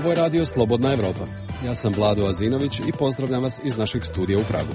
Ovo je radio Slobodna Evropa. Ja sam Vlado Azinović i pozdravljam vas iz našeg studija u Pragu.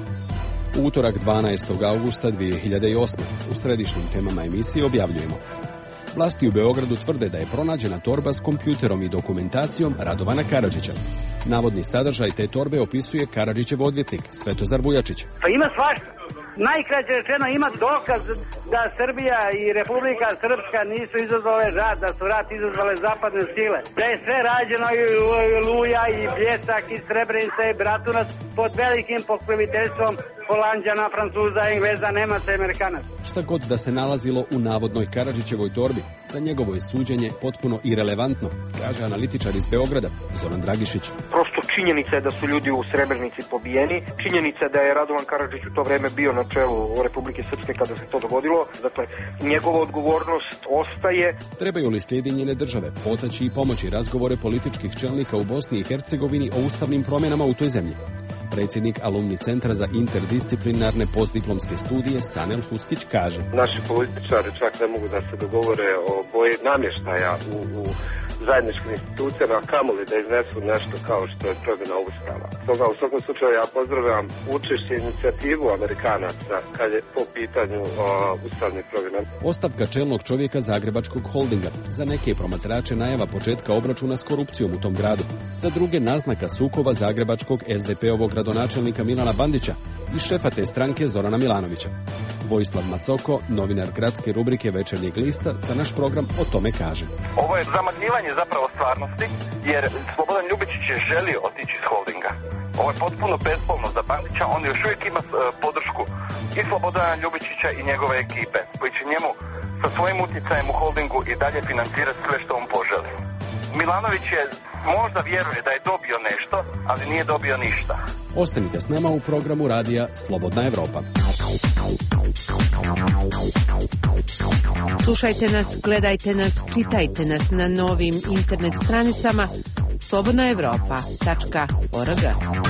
U utorak 12. augusta 2008. u središnjim temama emisije objavljujemo: vlasti u Beogradu tvrde da je pronađena torba s kompjuterom i dokumentacijom Radovana Karadžića. Navodni sadržaj te torbe opisuje Karadžićev odvjetnik Svetozar Vujačić. Pa ima svašta. Najkraće rečeno, ima dokaz da Srbija i Republika Srpska nisu izazvale rat, da su rat izazvale zapadne sile. Da je sve rađeno i Luja, i Bljesak, i Srebrenica, i Bratunac pod velikim pokroviteljstvom Holanđana, Francuza, Engleza, Nemaca i Amerikanaca. Šta god da se nalazilo u navodnoj Karadžićevoj torbi, za njegovo je suđenje potpuno irelevantno, kaže analitičar iz Beograda Zoran Dragišić. Prosto činjenica je da su ljudi u Srebrenici pobijeni, činjenica je da je Radovan Karadžić u to vreme bio na čelu Republike Srpske kada se to dogodilo, dakle njegova odgovornost ostaje. Trebaju li Sjedinjene države potaći i pomoći razgovore političkih čelnika u Bosni i Hercegovini o ustavnim promjenama u toj zemlji? Predsjednik Alumni centra za interdisciplinarne postdiplomske studije Sanel Huskić kaže: naši političari čak ne mogu da se dogovore o boji namještaja u zajedničkim institucijama, a kamoli da iznesu nešto kao što je promjena Ustava. Stoga u svakom slučaju ja pozdravljam učešće inicijativu Amerikanaca kad je po pitanju ustavnih promjena. Ostavka čelnog čovjeka Zagrebačkog holdinga, za neke promatrače najava početka obračuna s korupcijom u tom gradu, za druge naznaka sukoba zagrebačkog SDP-ovog gradonačelnika Milana Bandića i šefa te stranke Zorana Milanovića. Vojislav Macoko, novinar gradske rubrike Večernjeg lista, za naš program o tome kaže: ovo je zamagljivanje zapravo stvarnosti, jer Slobodan Ljubičić je želio otići iz holdinga. Ovo je potpuno bezbolno za Bandića, on još uvijek ima podršku i Slobodana Ljubičića i njegove ekipe, koji će njemu sa svojim utjecajem u holdingu i dalje financirati sve što on poželi. Milanović je možda vjeruje da je dobio nešto, ali nije dobio ništa. Ostanite s nama u programu radija Slobodna Evropa. Slušajte nas, gledajte nas, čitajte nas na novim internet stranicama slobodnaevropa.org.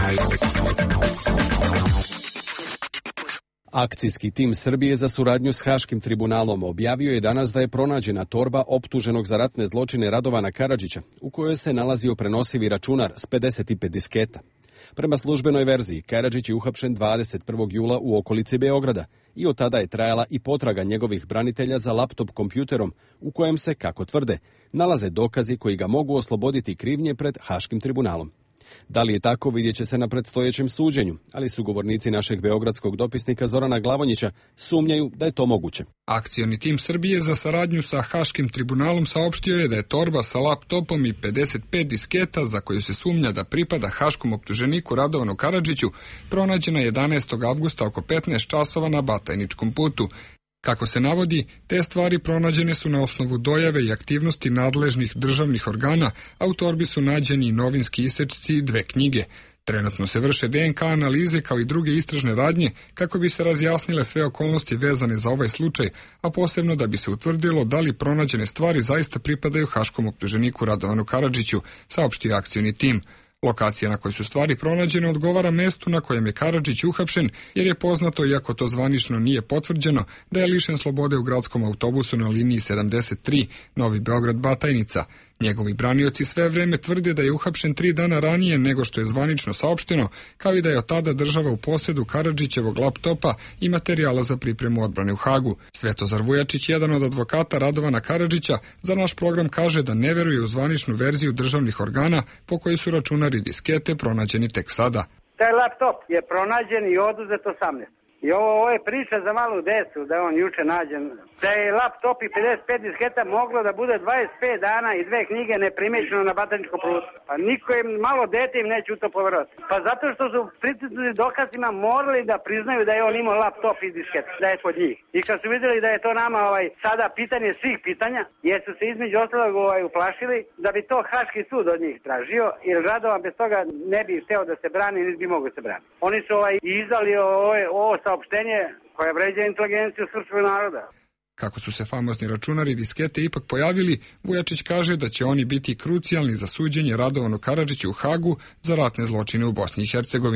Akcijski tim Srbije za suradnju s Haškim tribunalom objavio je danas da je pronađena torba optuženog za ratne zločine Radovana Karadžića, u kojoj se nalazio prenosivi računar s 55 disketa. Prema službenoj verziji, Karadžić je uhapšen 21. jula u okolici Beograda i od tada je trajala i potraga njegovih branitelja za laptop kompjuterom u kojem se, kako tvrde, nalaze dokazi koji ga mogu osloboditi krivnje pred Haškim tribunalom. Da li je tako, vidjet će se na predstojećem suđenju, ali sugovornici našeg beogradskog dopisnika Zorana Glavonjića sumnjaju da je to moguće. Akcioni tim Srbije za saradnju sa Haškim tribunalom saopštio je da je torba sa laptopom i 55 disketa za koju se sumnja da pripada haškom optuženiku Radovanu Karadžiću pronađena 11. avgusta oko 15 časova na Batajničkom putu. Kako se navodi, te stvari pronađene su na osnovu dojave i aktivnosti nadležnih državnih organa, a u torbi su nađeni novinski isečci i 2 knjige. Trenutno se vrše DNK analize kao i druge istražne radnje kako bi se razjasnile sve okolnosti vezane za ovaj slučaj, a posebno da bi se utvrdilo da li pronađene stvari zaista pripadaju haškom optuženiku Radovanu Karadžiću, saopštio akcioni tim. Lokacija na kojoj su stvari pronađene odgovara mestu na kojem je Karadžić uhapšen, jer je poznato, iako to zvanično nije potvrđeno, da je lišen slobode u gradskom autobusu na liniji 73 Novi Beograd-Batajnica. Njegovi branioci sve vreme tvrde da je uhapšen 3 dana ranije nego što je zvanično saopšteno, kao i da je od tada država u posjedu Karadžićevog laptopa i materijala za pripremu odbrane u Hagu. Svetozar Vujačić, jedan od advokata Radovana Karadžića, za naš program kaže da ne veruje u zvaničnu verziju državnih organa po kojoj su računari diskete pronađeni tek sada. Taj laptop je pronađen i oduzet 18. I ovo je priča za malu decu, da je on juče nađen. Da je laptop i 55 disketa moglo da bude 25 dana i 2 knjige neprimećeno na Batajničkom putu. Pa niko im, malo dete im neće u to poverovati. Pa zato što su pricrtani dokazima morali da priznaju da je on imao laptop i disket, da je kod njih. I kad su vidjeli da je to nama sada pitanje svih pitanja, jer su se između ostalog uplašili da bi to Haški sud od njih tražio, jer Radovan bez toga ne bi hteo da se brani, niti bi mogao se brani. Oni su izdali ovo saopštenje koje vređa inteligenciju srpskog naroda. Kako su se famozni računari i diskete ipak pojavili, Vujačić kaže da će oni biti krucijalni za suđenje Radovanu Karadžiću u Hagu za ratne zločine u Bosni i Hercegovini.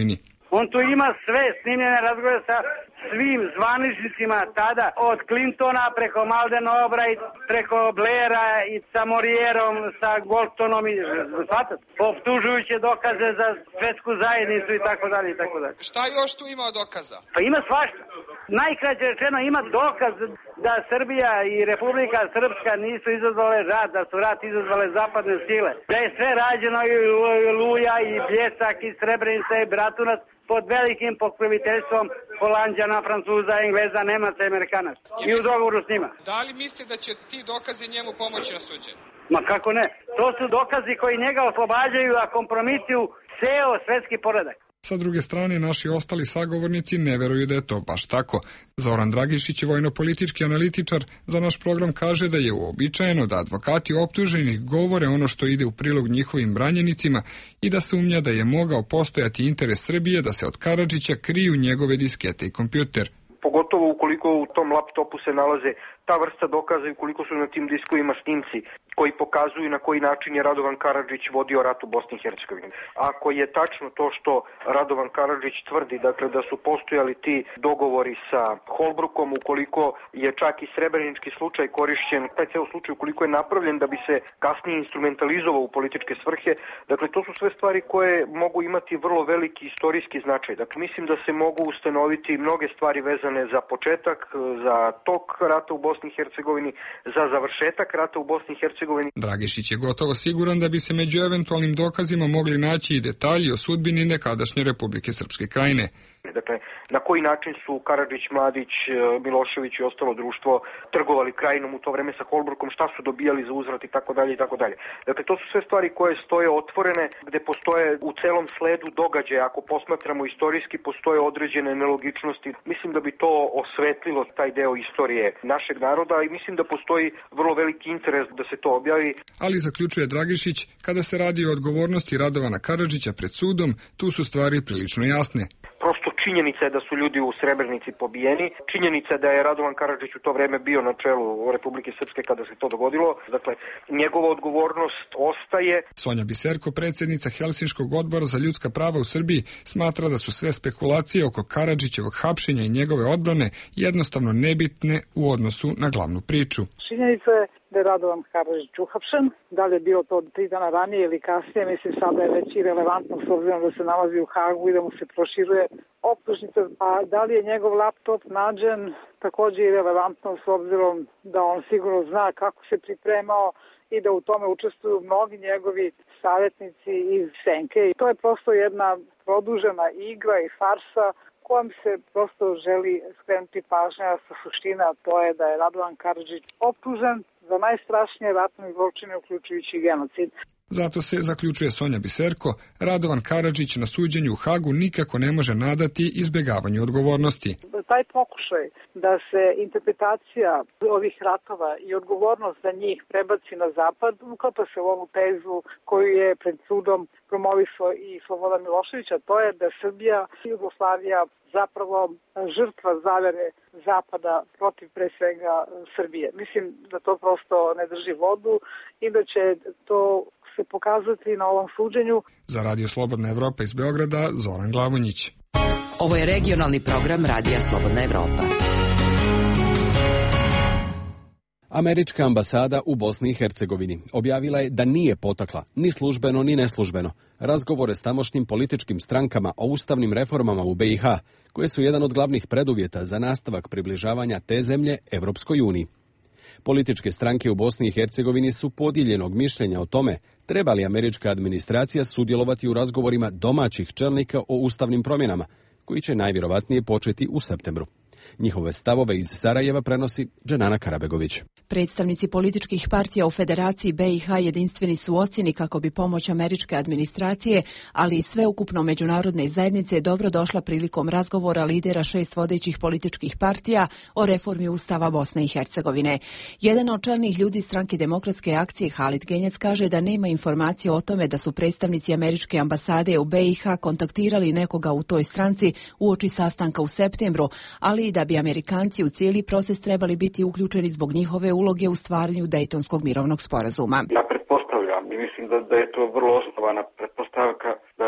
On tu ima sve snimljene razgovore sa svim zvaničnicima tada, od Clintona preko Madeleine Albright, preko Blaira i sa Morierom, sa Goldstonom i optužujuće dokaze za svetsku zajednicu i tako dalje i tako dalje. Šta još tu ima dokaza? Pa ima svašta. Najkraće rečeno ima dokaz da Srbija i Republika Srpska nisu izazvale rat, da su rat izazvale zapadne sile. Da je sve rađeno i Luja i Bljesak i Srebrenica i Bratunac pod velikim pokroviteljstvom Holanđana, Francuza, Engleza, Nemaca i Amerikanaca. I u dogovoru s njima. Da li mislite da će ti dokazi njemu pomoći na suđenju? Ma kako ne? To su dokazi koji njega oslobađaju, a kompromituju ceo svetski poredak. Sa druge strane, naši ostali sagovornici ne veruju da je to baš tako. Zoran Dragišić, vojno-politički analitičar, za naš program kaže da je uobičajeno da advokati optuženih govore ono što ide u prilog njihovim branjenicima i da sumnja da je mogao postojati interes Srbije da se od Karadžića kriju njegove diskete i kompjuter. Pogotovo ukoliko u tom laptopu se nalaze ta vrsta dokaza i ukoliko su na tim diskovima snimci koji pokazuju na koji način je Radovan Karadžić vodio rat u Bosni i Hercegovini. Ako je tačno to što Radovan Karadžić tvrdi, dakle da su postojali ti dogovori sa Holbrookom, ukoliko je čak i srebrenički slučaj korišćen, taj ceo slučaj ukoliko je napravljen da bi se kasnije instrumentalizovao u političke svrhe, dakle to su sve stvari koje mogu imati vrlo veliki istorijski značaj. Dakle mislim da se mogu ustanoviti mnoge stvari vezane za početak, za tok rata u Bosni i Hercegovini, za završetak rata u Bosni i Hercegovini. Dragišić je gotovo siguran da bi se među eventualnim dokazima mogli naći i detalji o sudbini nekadašnje Republike Srpske Krajine. Dakle, na koji način su Karadžić, Mladić, Milošević i ostalo društvo trgovali Krajinom u to vreme sa Holbrookom, šta su dobijali za uzvrat i tako dalje i tako dalje. Dakle, to su sve stvari koje stoje otvorene, gde postoje u celom sledu događaja, ako posmatramo istorijski, postoje određene nelogičnosti. Mislim da bi to osvetlilo taj deo istorije našeg naroda i mislim da postoji vrlo veliki interes da se to objavi. Ali, zaključuje Dragišić, kada se radi o odgovornosti Radovana Karadžića pred sudom, tu su stvari prilično jasne. Prosto činjenica je da su ljudi u Srebrenici pobijeni, činjenica je da je Radovan Karadžić u to vreme bio na čelu Republike Srpske kada se to dogodilo, dakle njegova odgovornost ostaje. Sonja Biserko, predsjednica Helsinškog odbora za ljudska prava u Srbiji, smatra da su sve spekulacije oko Karadžićevog hapšenja i njegove odbrane jednostavno nebitne u odnosu na glavnu priču. Činjenica je da je Radovan Karadžić uhapšen. Da li je bilo to 3 dana ranije ili kasnije, mislim sada je već irelevantno s obzirom da se nalazi u Hagu i da mu se proširuje optužnica. A da li je njegov laptop nađen, također irelevantno s obzirom da on sigurno zna kako se pripremao i da u tome učestvuju mnogi njegovi savjetnici iz senke. I to je prosto jedna produžena igra i farsa kojom se prosto želi skrenuti pažnja sa suština, to je da je Radovan Karadžić optužen za najstrašnije ratne zločine, uključujući genocid. Zato se, zaključuje Sonja Biserko, Radovan Karadžić na suđenju u Hagu nikako ne može nadati izbjegavanju odgovornosti. Taj pokušaj da se interpretacija ovih ratova i odgovornost za njih prebaci na zapad, uklapa se u ovu tezu koju je pred sudom promovisao i Slobodan Milošević, a to je da Srbija i Jugoslavija zapravo žrtva zavere zapada protiv pre svega Srbije. Mislim da to prosto ne drži vodu i da će to se pokazati na ovom suđenju. Za Radio Slobodna Evropa iz Beograda, Zoran Glavonjić. Ovo je regionalni program Radija Slobodna Evropa. Američka ambasada u Bosni i Hercegovini objavila je da nije potakla, ni službeno ni neslužbeno, razgovore s tamošnjim političkim strankama o ustavnim reformama u BiH, koje su jedan od glavnih preduvjeta za nastavak približavanja te zemlje Evropskoj uniji. Političke stranke u Bosni i Hercegovini su podijeljenog mišljenja o tome treba li američka administracija sudjelovati u razgovorima domaćih čelnika o ustavnim promjenama, koji će najvjerovatnije početi u septembru. Njihove stavove iz Sarajeva prenosi Dženana Karabegović. Predstavnici političkih partija u Federaciji BiH jedinstveni su u ocjeni kako bi pomoć američke administracije, ali i sveukupno međunarodne zajednice dobro došla prilikom razgovora lidera 6 vodećih političkih partija o reformi Ustava Bosne i Hercegovine. Jedan od čelnih ljudi stranke Demokratske akcije, Halid Genjac, kaže da nema informacije o tome da su predstavnici američke ambasade u BiH kontaktirali nekoga u toj stranci uoči sastanka u septembru, ali i da bi Amerikanci u cijeli proces trebali biti uključeni zbog njihove uloge u stvaranju Dejtonskog mirovnog sporazuma. Ja pretpostavljam i mislim da je to vrlo osnovana pretpostavka da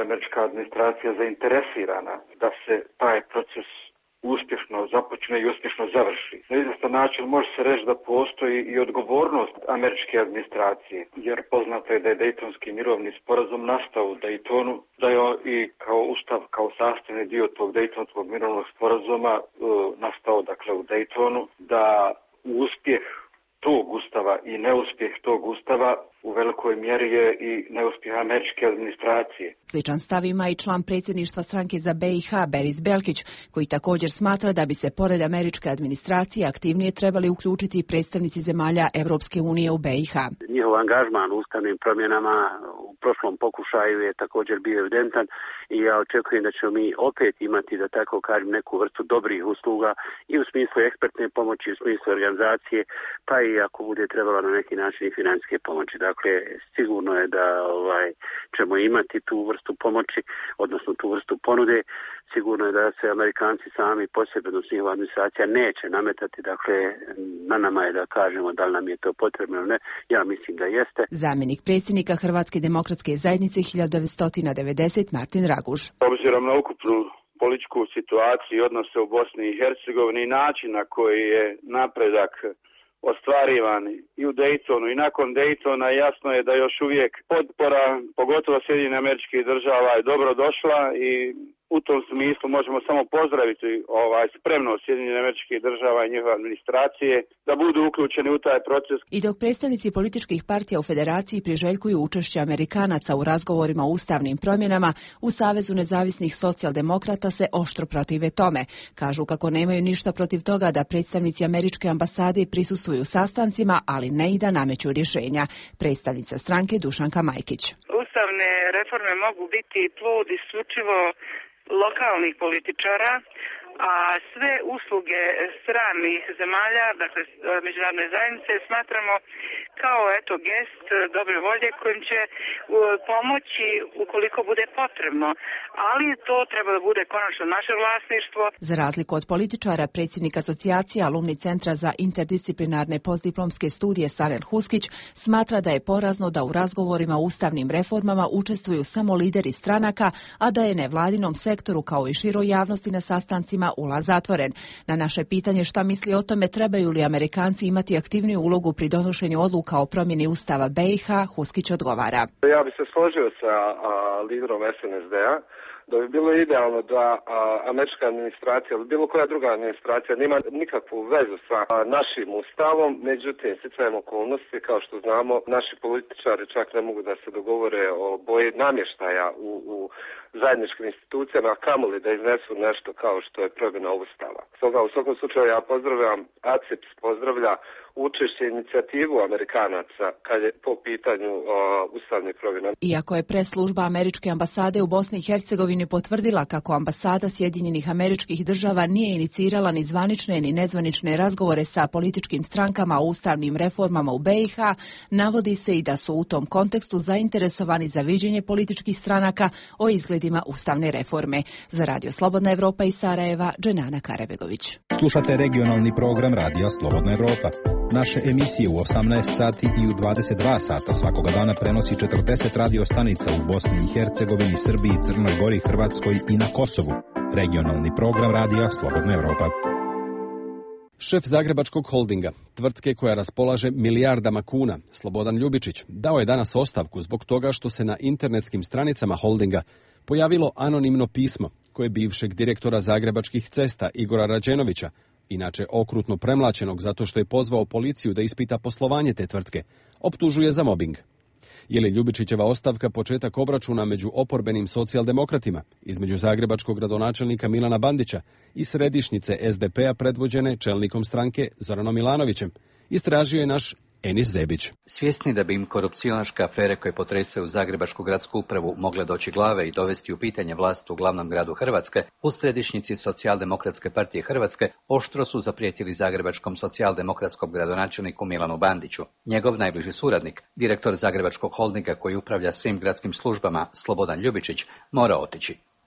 američka administracija zainteresirana da se taj proces uspješno započne i uspješno završi. Na izvjestan način može se reći da postoji i odgovornost američke administracije, jer poznato je da je Dejtonski mirovni sporazum nastao u Dejtonu, da je i kao ustav, kao sastavni dio tog Dejtonskog mirovnog sporazuma nastao dakle u Dejtonu, da uspjeh tog ustava i neuspjeh tog ustava u velikoj mjeri je i neuspjeh američke administracije. Sličan stav ima i član predsjedništva stranke za BiH, Beris Belkić, koji također smatra da bi se pored američke administracije aktivnije trebali uključiti i predstavnici zemalja Europske unije u BiH. Njihov angažman u ustavnim promjenama u prošlom pokušaju je također bio evidentan i ja očekujem da ćemo mi opet imati, da tako kažem, neku vrstu dobrih usluga i u smislu ekspertne pomoći, u smislu organizacije, pa i ako bude trebalo na neki način i financijske pomoći. Dakle, sigurno je da ćemo imati tu vrstu pomoći, odnosno tu vrstu ponude. Sigurno je da se Amerikanci sami posebno, odnosno njihova administracija neće nametati. Dakle, na nama je da kažemo da li nam je to potrebno ili ne. Ja mislim da jeste. Zamjenik predsjednika Hrvatske demokratske zajednice 1990 Martin Raguž. Obzirom na ukupnu političku situaciju i odnose u Bosni i Hercegovini i način na koji je napredak ostvarivan i u Dejtonu i nakon Dejtona, jasno je da još uvijek potpora, pogotovo Sjedinjenih Američkih Država, je dobro došla i u tom smislu možemo samo pozdraviti spremnost Sjedinjenih Američkih Država i njihove administracije da budu uključeni u taj proces. I dok predstavnici političkih partija u federaciji priželjkuju učešće Amerikanaca u razgovorima o ustavnim promjenama, u Savezu nezavisnih socijaldemokrata se oštro protive tome. Kažu kako nemaju ništa protiv toga da predstavnici američke ambasade prisustvuju sastancima, ali ne i da nameću rješenja. Predstavnica stranke Dušanka Majkić. Ustavne reforme mogu biti plod isključivo lokalnih političara, a sve usluge stranih zemalja, dakle međunarodne zajednice, smatramo kao gest dobre volje kojim će pomoći ukoliko bude potrebno, ali to treba da bude konačno naše vlasništvo. Za razliku od političara, predsjednik asocijacije Alumni centra za interdisciplinarne postdiplomske studije Savel Huskić smatra da je porazno da u razgovorima o ustavnim reformama učestvuju samo lideri stranaka, a da je nevladinom sektoru kao i široj javnosti na sastancima ulaz zatvoren. Na naše pitanje šta misli o tome, trebaju li Amerikanci imati aktivniju ulogu pri donošenju odluka o promjeni ustava BiH, Huskić odgovara. Ja bih se složio sa liderom SNSD-a da bi bilo idealno da američka administracija ili bilo koja druga administracija nema nikakvu vezu sa našim ustavom, međutim, sticajem okolnosti, kao što znamo, naši političari čak ne mogu da se dogovore o boji namještaja u zajedničkim institucijama, a kamoli da iznesu nešto kao što je promjena ustava. Stoga u svakom slučaju ja pozdravljam, ACIPS pozdravlja učešće inicijativu Amerikanaca kad je po pitanju ustavnih promjena. Iako je press-služba američke ambasade u Bosni i Hercegovini potvrdila kako ambasada Sjedinjenih Američkih Država nije inicirala ni zvanične ni nezvanične razgovore sa političkim strankama o ustavnim reformama u BiH, navodi se i da su u tom kontekstu zainteresovani za viđenje političkih stranaka o izgledima ustavne reforme. Za Radio Slobodna Evropa iz Sarajeva, Dženana Karebegović. Slušate regionalni program Radija Slobodna Evropa. Naše emisije u 18 sati i u 22 sata svakoga dana prenosi 40 radio stanica u Bosni i Hercegovini, Srbiji, Crnoj Gori, Hrvatskoj i na Kosovu. Regionalni program Radija Slobodna Evropa. Šef Zagrebačkog holdinga, tvrtke koja raspolaže milijardama kuna, Slobodan Ljubičić, dao je danas ostavku zbog toga što se na internetskim stranicama holdinga pojavilo anonimno pismo koje bivšeg direktora Zagrebačkih cesta Igora Rađenovića, inače okrutno premlaćenog zato što je pozvao policiju da ispita poslovanje te tvrtke, optužuje za mobing. Je li Ljubičićeva ostavka početak obračuna među oporbenim socijaldemokratima, između zagrebačkog gradonačelnika Milana Bandića i središnjice SDP-a predvođene čelnikom stranke Zoranom Milanovićem, istražio je naš Enis Zebić. Svjesni da bi im korupcionaške afere koje potresaju Zagrebačku gradsku upravu mogle doći glave i dovesti u pitanje vlast u glavnom gradu Hrvatske, u središnjici Socijaldemokratske partije Hrvatske oštro su zaprijetili zagrebačkom socijaldemokratskom gradonačelniku Milanu Bandiću. Njegov najbliži suradnik, direktor Zagrebačkog holdinga koji upravlja svim gradskim službama, Slobodan Ljubičić, mora otići.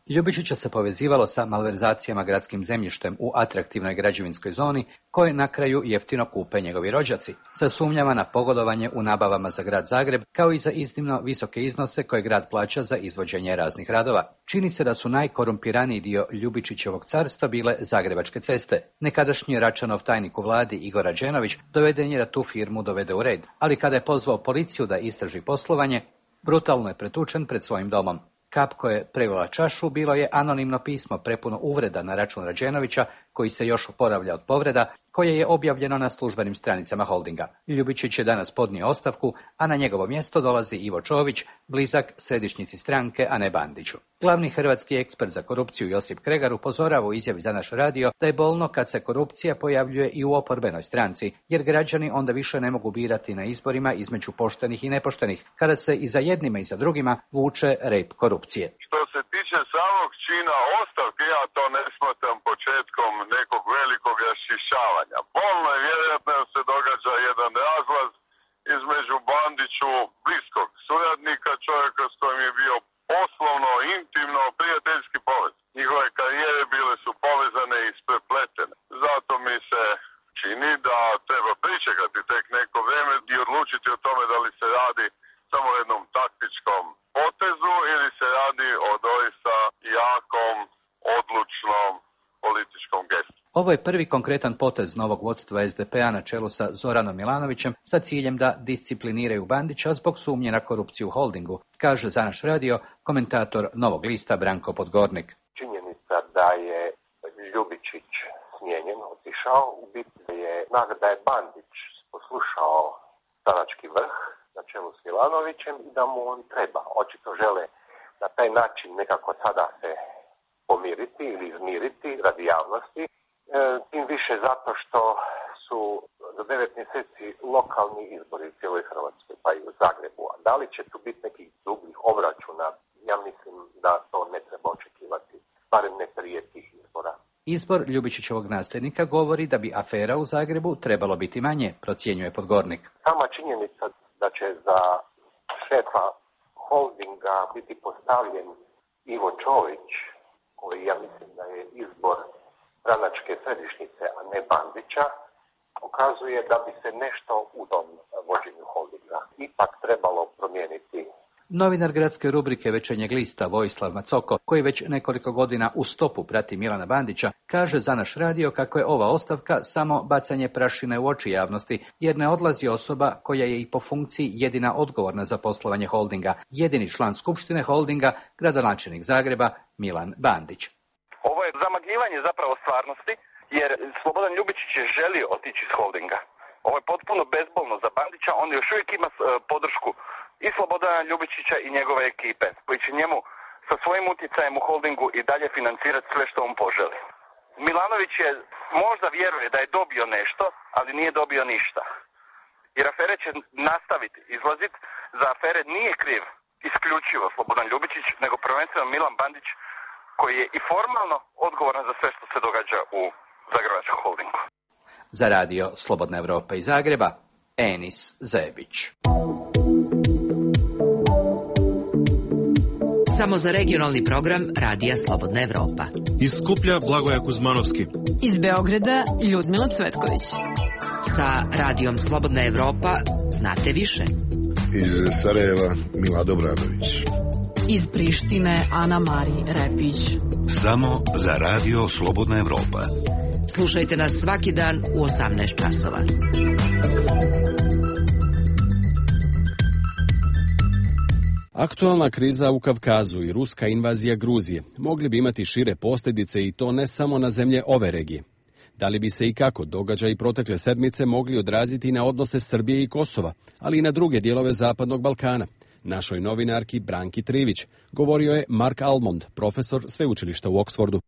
Ljubičića se povezivalo sa malverzacijama gradskim zemljištem u atraktivnoj građevinskoj zoni, koje na kraju jeftino kupe njegovi rođaci, sa sumnjama na pogodovanje u nabavama za grad Zagreb, kao i za iznimno visoke iznose koje grad plaća za izvođenje raznih radova. Čini se da su najkorumpiraniji dio Ljubičićevog carstva bile Zagrebačke ceste. Nekadašnji Račanov tajnik u vladi Igor Rađenović doveden je da tu firmu dovede u red, ali kada je pozvao policiju da istraži poslovanje, brutalno je pretučen pred svojim domom. Kap koje je prelila čašu bilo je anonimno pismo prepuno uvreda na račun Rađenovića, koji se još oporavlja od povreda, koje je objavljeno na službenim stranicama holdinga. Ljubičić je danas podnio ostavku, a na njegovo mjesto dolazi Ivo Čović, blizak središnjici stranke, a ne Bandiću. Glavni hrvatski ekspert za korupciju Josip Kregar upozorava u izjavi za naš radio da je bolno kad se korupcija pojavljuje i u oporbenoj stranci, jer građani onda više ne mogu birati na izborima između poštenih i nepoštenih, kada se i za jednima i za drugima vuče rep korupcije. Što se tiče samog čina ostavke, ja to ne smatram početkom nekog velikog raščišćavanja. Bolno je vjerojatno da se događa jedan razlaz između Bandiću bliskog suradnika, čovjeka s kojim je bio poslovno, intimno, prijateljski povezan. Njihove karijere bile su povezane i isprepletene. Zato mi se čini da treba pričekati tek neko vrijeme i odlučiti o tome da li se radi samo o jednom taktičkom potezu ili se radi o doista jakom, odlučnom političkom gestu. Ovo je prvi konkretan potez novog vodstva SDP-a na čelu sa Zoranom Milanovićem sa ciljem da discipliniraju Bandića zbog sumnje na korupciju u holdingu, kaže za naš radio komentator Novog lista Branko Podgornik. Činjenica da je Ljubičić smijenjen, otišao, u biti je znak da je Bandić poslušao stranački vrh na čelu s Milanovićem i da mu on treba. Očito žele na taj način nekako sada se pomiriti ili izmiriti radi javnosti. Tim više zato što su za 9 mjeseci lokalni izbori u cijeloj Hrvatskoj, pa i u Zagrebu. A da li će tu biti nekih drugih obračuna, ja mislim da to ne treba očekivati, barem ne prije tih izbora. Izbor Ljubičićevog nasljednika govori da bi afera u Zagrebu trebalo biti manje, procjenjuje Podgornik. Sama činjenica da će za šefa holdinga biti postavljen Ivo Čović, koji ja mislim da je izbor stranačke središnjice, a ne Bandića, pokazuje da bi se nešto u tom vođenju holdinga ipak trebalo promijeniti. Novinar gradske rubrike Večernjeg lista Vojislav Macoko, koji već nekoliko godina u stopu prati Milana Bandića, kaže za naš radio kako je ova ostavka samo bacanje prašine u oči javnosti, jer ne odlazi osoba koja je i po funkciji jedina odgovorna za poslovanje holdinga, jedini član skupštine holdinga, gradonačelnik Zagreba Milan Bandić. Ovo je zamagljivanje zapravo stvarnosti, jer Slobodan Ljubičić je želio otići iz holdinga. Ovo je potpuno bezbolno za Bandića, on još uvijek ima podršku i Slobodana Ljubičića i njegove ekipe, koji će njemu sa svojim utjecajem u holdingu i dalje financirati sve što on poželi. Milanović je možda vjeruje da je dobio nešto, ali nije dobio ništa. Jer afere će nastaviti izlaziti. Za afere nije kriv isključivo Slobodan Ljubičić, nego prvenstveno Milan Bandić, koji je i formalno odgovoran za sve što se događa u Zagrebačkom holdingu. Za radio Slobodna Evropa iz Zagreba, Enis Zebić. Samo za regionalni program Radija Slobodna Evropa. Iz Skuplja Blagoja Kuzmanovski. Iz Beograda Ljudmila Cvetković. Sa Radijom Slobodna Evropa znate više. Iz Sarajeva Milado Bradović. Iz Prištine Ana Mari Repić. Samo za Radio Slobodna Evropa. Slušajte nas svaki dan u 18 časova. Aktualna kriza u Kavkazu i ruska invazija Gruzije mogli bi imati šire posljedice i to ne samo na zemlje ove regije. Da li bi se i kako događaji protekle sedmice mogli odraziti na odnose Srbije i Kosova, ali i na druge dijelove Zapadnog Balkana? Našoj novinarki Branki Trivić govorio je Mark Almond, profesor sveučilišta u Oxfordu.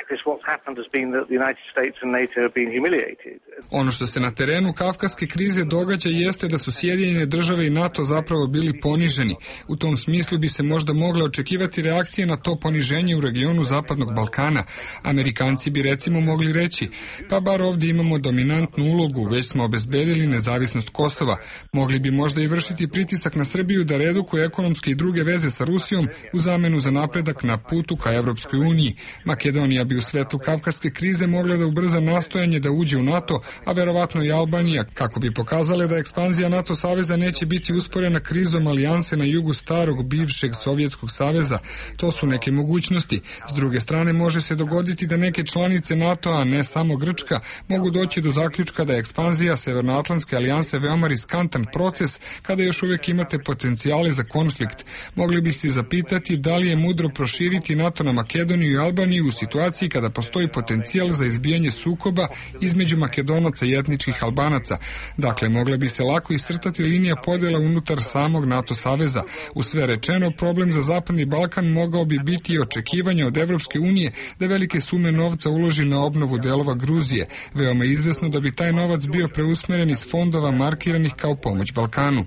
Ono što se na terenu kavkaske krize događa jeste da su Sjedinjene države i NATO zapravo bili poniženi. U tom smislu bi se možda mogle očekivati reakcije na to poniženje u regionu Zapadnog Balkana. Amerikanci bi recimo mogli reći, pa bar ovdje imamo dominantnu ulogu, već smo obezbedili nezavisnost Kosova. Mogli bi možda i vršiti pritisak na Srbiju da redukuje oblikuje ekonomske i druge veze sa Rusijom u zamenu za napredak na putu ka Evropskoj uniji. Makedonija bi u svetlu kavkaske krize mogla da ubrza nastojanje da uđe u NATO, a verovatno i Albanija, kako bi pokazale da ekspanzija NATO saveza neće biti usporena krizom alijanse na jugu starog bivšeg Sovjetskog saveza. To su neke mogućnosti. S druge strane, može se dogoditi da neke članice NATO, a ne samo Grčka, mogu doći do zaključka da je ekspanzija Severnoatlantske alijanse veoma riskantan proces kada još uvijek imate potencijale za konflikt. Mogli bi se zapitati da li je mudro proširiti NATO na Makedoniju i Albaniju u situaciji kada postoji potencijal za izbijanje sukoba između Makedonaca i etničkih Albanaca. Dakle, mogla bi se lako iscrtati linija podjela unutar samog NATO saveza. U sve rečeno, problem za Zapadni Balkan mogao bi biti i očekivanje od Evropske unije da velike sume novca uloži na obnovu delova Gruzije. Veoma je izvesno da bi taj novac bio preusmeren iz fondova markiranih kao pomoć Balkanu.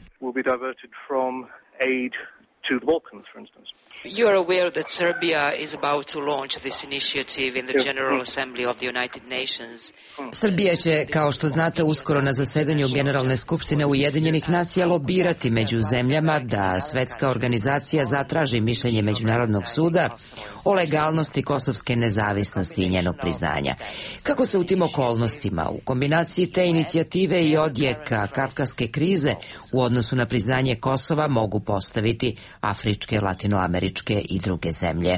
You are aware that Serbia is about to launch this initiative in the General Assembly of the United Nations. Srbija će, kao što znate, uskoro na zasedanju Generalne skupštine Ujedinjenih nacija lobirati među zemljama da svetska organizacija zatraži mišljenje Međunarodnog suda o legalnosti kosovske nezavisnosti i njenog priznanja. Kako se u tim okolnostima, u kombinaciji te inicijative i odjeka kavkaske krize u odnosu na priznanje Kosova mogu postaviti afričke, latinoameričke i druge zemlje?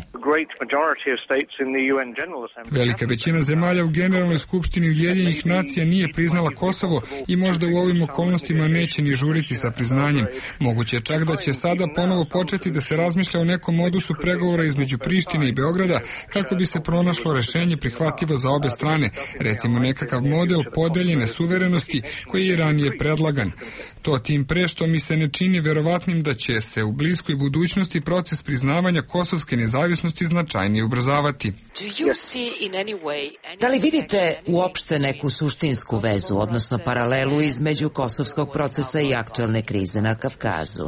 Velika većina zemalja u Generalnoj skupštini Ujedinjenih nacija nije priznala Kosovo i možda u ovim okolnostima neće ni žuriti sa priznanjem. Moguće čak da će sada ponovo početi da se razmišlja o nekom modusu pregovora između Prištine i Beograda kako bi se pronašlo rešenje prihvatljivo za obe strane, recimo nekakav model podeljene suverenosti koji je ranije predlagan. To tim pre što mi se ne čini verovatnim da će se u bliskoj budućnosti proces priznavanja kosovske nezavisnosti značajnije ubrzavati. Da li vidite uopšte neku suštinsku vezu, odnosno paralelu između kosovskog procesa i aktuelne krize na Kavkazu?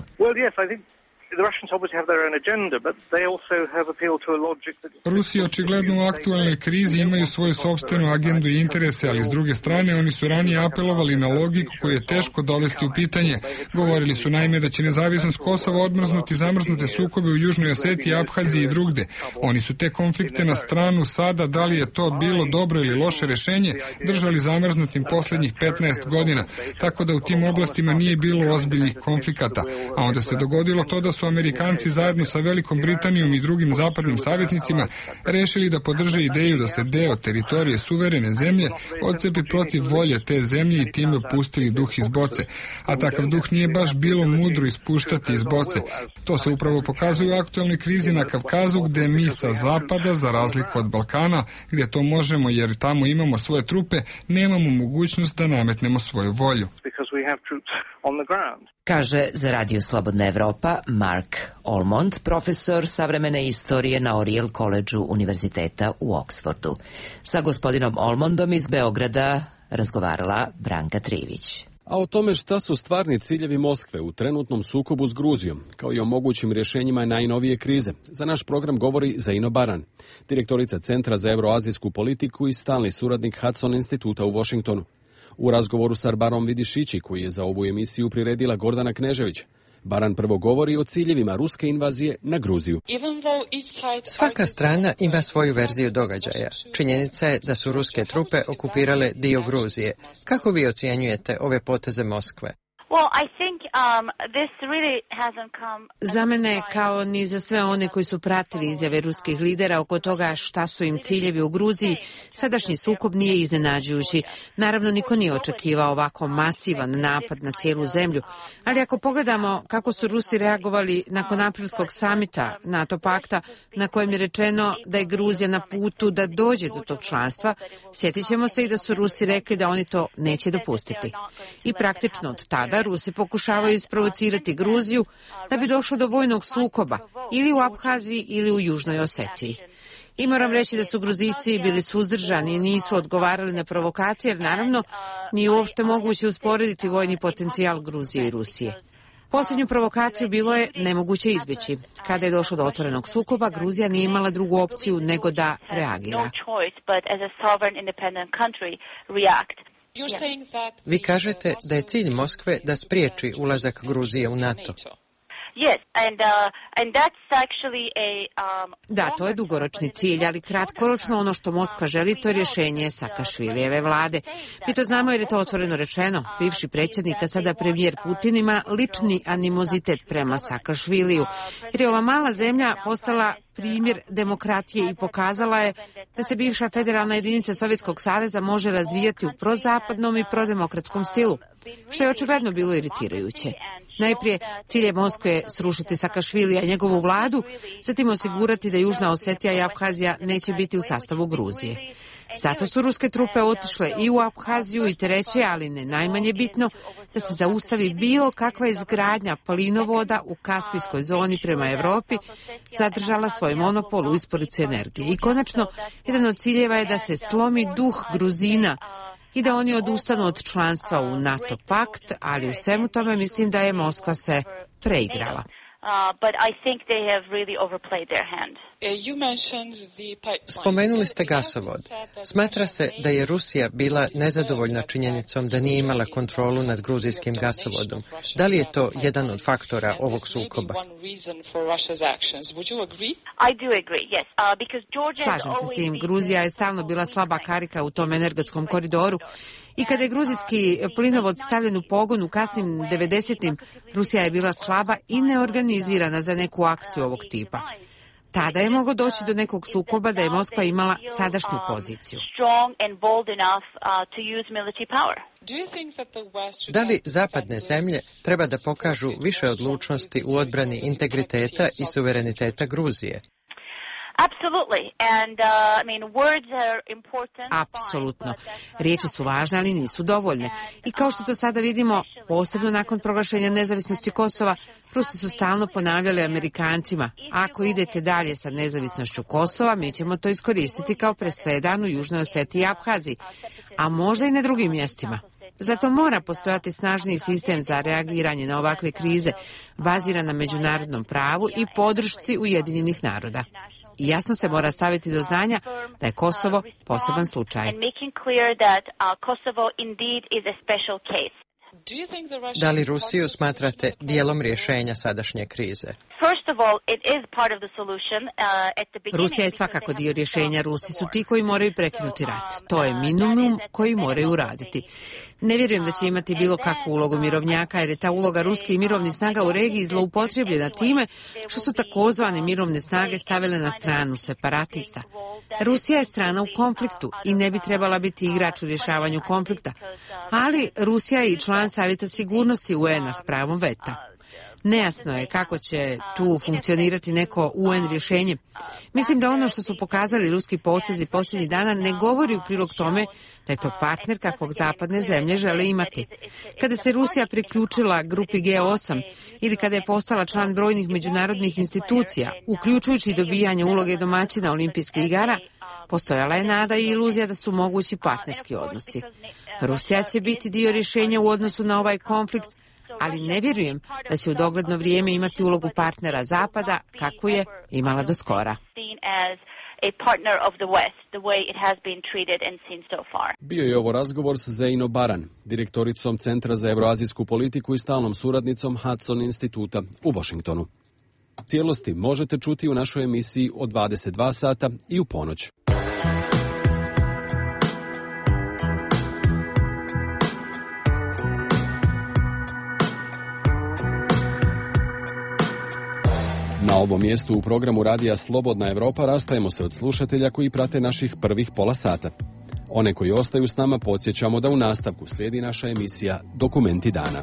Rusi očigledno u aktualnoj krizi imaju svoju sopstvenu agendu i interese, ali s druge strane oni su ranije apelovali na logiku koju je teško dovesti u pitanje. Govorili su naime da će nezavisnost Kosova odmrznuti zamrznute sukobe u Južnoj Osetiji, Abhaziji i drugde. Oni su te konflikte na stranu sada, da li je to bilo dobro ili loše rešenje, držali zamrznutim posljednjih 15 godina, tako da u tim oblastima nije bilo ozbiljnih konflikata. A onda se dogodilo to da su Amerikanci zajedno sa Velikom Britanijom i drugim zapadnim saveznicima rešili da podrže ideju da se deo teritorije suverene zemlje odcepi protiv volje te zemlje i time pustili duh iz boce. A takav duh nije baš bilo mudro ispuštati iz boce. To se upravo pokazuje u aktualnoj krizi na Kavkazu, gde mi sa zapada, za razliku od Balkana, gdje to možemo jer tamo imamo svoje trupe, nemamo mogućnost da nametnemo svoju volju. Kaže za Radio Slobodna Evropa Mark Almond, profesor savremene istorije na Oriel Collegeu Univerziteta u Oksfordu. Sa gospodinom Almondom iz Beograda razgovarala Branka Trivić. A o tome šta su stvarni ciljevi Moskve u trenutnom sukobu s Gruzijom, kao i o mogućim rješenjima najnovije krize, za naš program govori Zaino Baran, direktorica Centra za euroazijsku politiku i stalni suradnik Hudson instituta u Washingtonu. U razgovoru s Arbarom Vidišići, koji je za ovu emisiju priredila Gordana Knežević, Baran prvo govori o ciljevima ruske invazije na Gruziju. Svaka strana ima svoju verziju događaja. Činjenica je da su ruske trupe okupirale dio Gruzije. Kako vi ocjenjujete ove poteze Moskve? Za mene, kao ni za sve one koji su pratili izjave ruskih lidera oko toga šta su im ciljevi u Gruziji, sadašnji sukob nije iznenađujući. Naravno, niko nije očekivao ovako masivan napad na cijelu zemlju, ali ako pogledamo kako su Rusi reagovali nakon aprilskog samita NATO pakta, na kojem je rečeno da je Gruzija na putu da dođe do tog članstva, sjetit ćemo se i da su Rusi rekli da oni to neće dopustiti. I praktično od tada Rusi pokušavaju isprovocirati Gruziju da bi došlo do vojnog sukoba ili u Abhaziji ili u Južnoj Osetiji. I moram reći da su Gruzijci bili suzdržani i nisu odgovarali na provokacije, jer naravno nije uopšte moguće usporediti vojni potencijal Gruzije i Rusije. Posljednju provokaciju bilo je nemoguće izbjeći. Kada je došlo do otvorenog sukoba, Gruzija nije imala drugu opciju nego da reagira. Vi kažete da je cilj Moskve da spriječi ulazak Gruzije u NATO. Da, to je dugoročni cilj, ali kratkoročno ono što Moskva želi, to je rješenje Sakašvilijeve vlade. Mi to znamo jer je to otvoreno rečeno. Bivši predsjednik, a sada premijer Putin, ima lični animozitet prema Sakašviliju, jer je ova mala zemlja postala primjer demokratije i pokazala je da se bivša federalna jedinica Sovjetskog saveza može razvijati u prozapadnom i prodemokratskom stilu, što je očigledno bilo iritirajuće. Najprije, cilj je Moskve srušiti Sakašvilija i njegovu vladu, zatim osigurati da Južna Osetija i Abhazija neće biti u sastavu Gruzije. Zato su ruske trupe otišle i u Abhaziju i treće, ali ne najmanje bitno, da se zaustavi bilo kakva izgradnja plinovoda u Kaspijskoj zoni prema Europi, zadržala svoj monopol u isporuci energije. I konačno, jedan od ciljeva je da se slomi duh Gruzina i da oni odustanu od članstva u NATO pakt, ali u svemu tome mislim da je Moskva se preigrala. But I think they have really overplayed their hand. Spomenuli ste gasovod. Smatra se da je Rusija bila nezadovoljna činjenicom da nije imala kontrolu nad gruzijskim gasovodom. Da li je to jedan od faktora ovog sukoba? Slažem se s tim. Gruzija je stalno bila slaba karika u tom energetskom koridoru. I kada je gruzijski plinovod stavljen u pogon u kasnim 90-im, Rusija je bila slaba i neorganizirana za neku akciju ovog tipa. Tada je moglo doći do nekog sukoba da je Moskva imala sadašnju poziciju. Da li zapadne zemlje treba da pokažu više odlučnosti u odbrani integriteta i suvereniteta Gruzije? Apsolutno. Riječi su važne, ali nisu dovoljne. I kao što to sada vidimo, posebno nakon proglašenja nezavisnosti Kosova, Rusi su stalno ponavljali Amerikancima: ako idete dalje sa nezavisnošću Kosova, mi ćemo to iskoristiti kao presedan u Južnoj Osetiji i Abhaziji, a možda i na drugim mjestima. Zato mora postojati snažniji sistem za reagiranje na ovakve krize, baziran na međunarodnom pravu i podršci Ujedinjenih naroda. I jasno se mora staviti do znanja da je Kosovo poseban slučaj. Da li Rusiju smatrate dijelom rješenja sadašnje krize? Rusija je svakako dio rješenja. Rusi su ti koji moraju prekinuti rat. To je minimum koji moraju uraditi. Ne vjerujem da će imati bilo kakvu ulogu mirovnjaka, jer je ta uloga ruskih mirovnih snaga u regiji zloupotrijebljena time što su takozvane mirovne snage stavile na stranu separatista. Rusija je strana u konfliktu i ne bi trebala biti igrač u rješavanju konflikta, ali Rusija je i član Savjeta sigurnosti UN-a s pravom veta. Nejasno je kako će tu funkcionirati neko UN rješenje. Mislim da ono što su pokazali ruski potezi posljednjih dana ne govori u prilog tome da je to partner kakvog zapadne zemlje žele imati. Kada se Rusija priključila grupi G8 ili kada je postala član brojnih međunarodnih institucija, uključujući dobijanje uloge domaćina olimpijskih igara, postojala je nada i iluzija da su mogući partnerski odnosi. Rusija će biti dio rješenja u odnosu na ovaj konflikt, ali ne vjerujem da će u dogledno vrijeme imati ulogu partnera Zapada kakvu je imala do skora. Bio je ovo razgovor s Zeino Baran, direktoricom Centra za euroazijsku politiku i stalnom suradnicom Hudson instituta u Washingtonu. Cijelosti možete čuti u našoj emisiji od 22 sata i u ponoć. Na ovom mjestu u programu Radija Slobodna Europa rastajemo se od slušatelja koji prate naših prvih pola sata. One koji ostaju s nama podsjećamo da u nastavku slijedi naša emisija Dokumenti dana.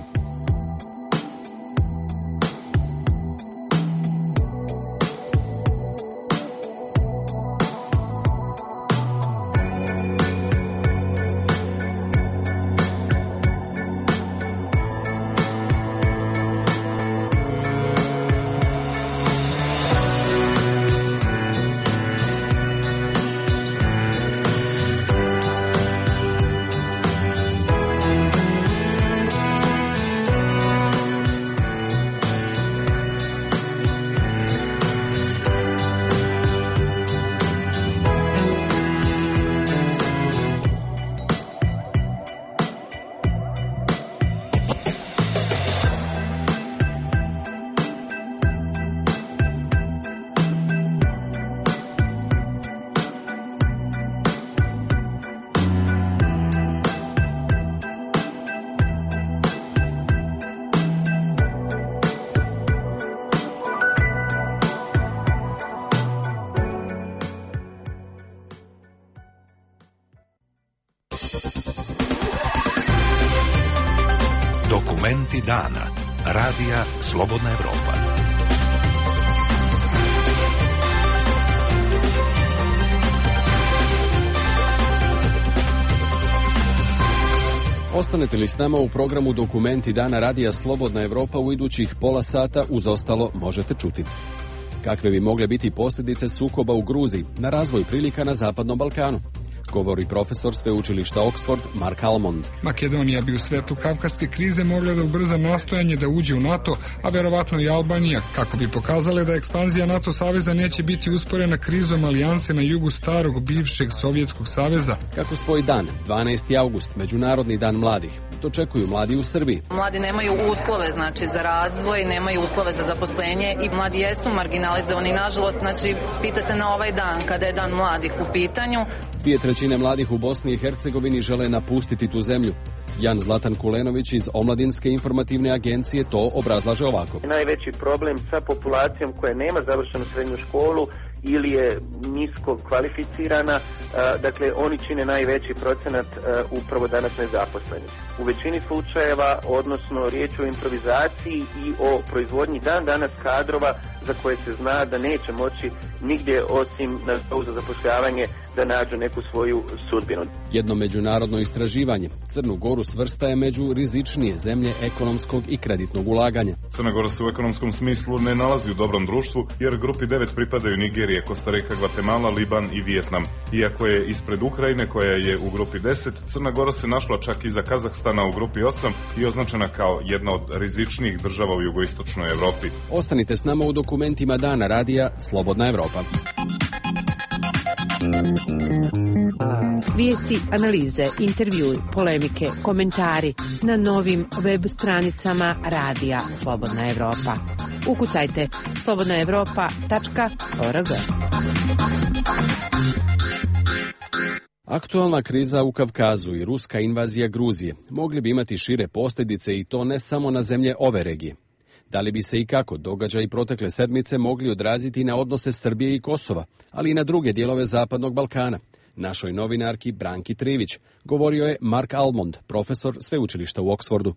Dokumenti dana. Radija Slobodna Evropa. Ostanete li s nama u programu Dokumenti dana Radija Slobodna Evropa u idućih pola sata, uz ostalo možete čuti. Kakve bi mogle biti posljedice sukoba u Gruziji na razvoj prilika na Zapadnom Balkanu? Govori profesor sveučilišta Oxford Mark Almond. Makedonija bi u svetlu kavkaske krize mogla da ubrza nastojanje da uđe u NATO, a verovatno i Albanija, kako bi pokazale da ekspanzija NATO saveza neće biti usporena krizom alijanse na jugu starog bivšeg Sovjetskog saveza. Kako svoj dan, 12. august, Međunarodni dan mladih, dočekuju mladi u Srbiji. Mladi nemaju uslove, za razvoj, nemaju uslove za zaposlenje i mladi jesu marginalizovani, nažalost, pita se na ovaj dan, kada je dan mladih u pitanju. 2/3 mladih u Bosni i Hercegovini žele napustiti tu zemlju. Jan Zlatan Kulenović iz Omladinske informativne agencije to obrazlaže ovako. Najveći problem sa populacijom koja nema završenu srednju školu ili je nisko kvalificirana, dakle oni čine najveći procenat upravo danas nezaposlenih. U većini slučajeva, odnosno riječ o improvizaciji i o proizvodnji dan danas kadrova za koje se zna da neće moći nigdje osim na Zavodu za zapošljavanje da nađu neku svoju sudbinu. Jedno međunarodno istraživanje Crnu Goru svrstaje među rizičnije zemlje ekonomskog i kreditnog ulaganja. Crna Gora se u ekonomskom smislu ne nalazi u dobrom društvu, jer grupi 9 pripadaju Nigerije, Kostarika, Gvatemala, Liban i Vijetnam. Iako je ispred Ukrajine, koja je u grupi 10, Crna Gora se našla čak iza Kazahstana u grupi 8 i označena kao jedna od rizičnijih država u jugoistočnoj Evropi. Ostanite s nama u dokumentima dana Radija Slobodna Evropa. Vijesti, analize, intervjui, polemike, komentari na novim web stranicama Radija Slobodna Evropa. Ukucajte slobodnaevropa.org. Aktualna kriza u Kavkazu i ruska invazija Gruzije mogli bi imati šire posljedice i to ne samo na zemlje ove regije. Da li bi se i kako događaji protekle sedmice mogli odraziti na odnose Srbije i Kosova, ali i na druge dijelove Zapadnog Balkana? Našoj novinarki Branki Trivić govorio je Mark Almond, profesor sveučilišta u Oxfordu.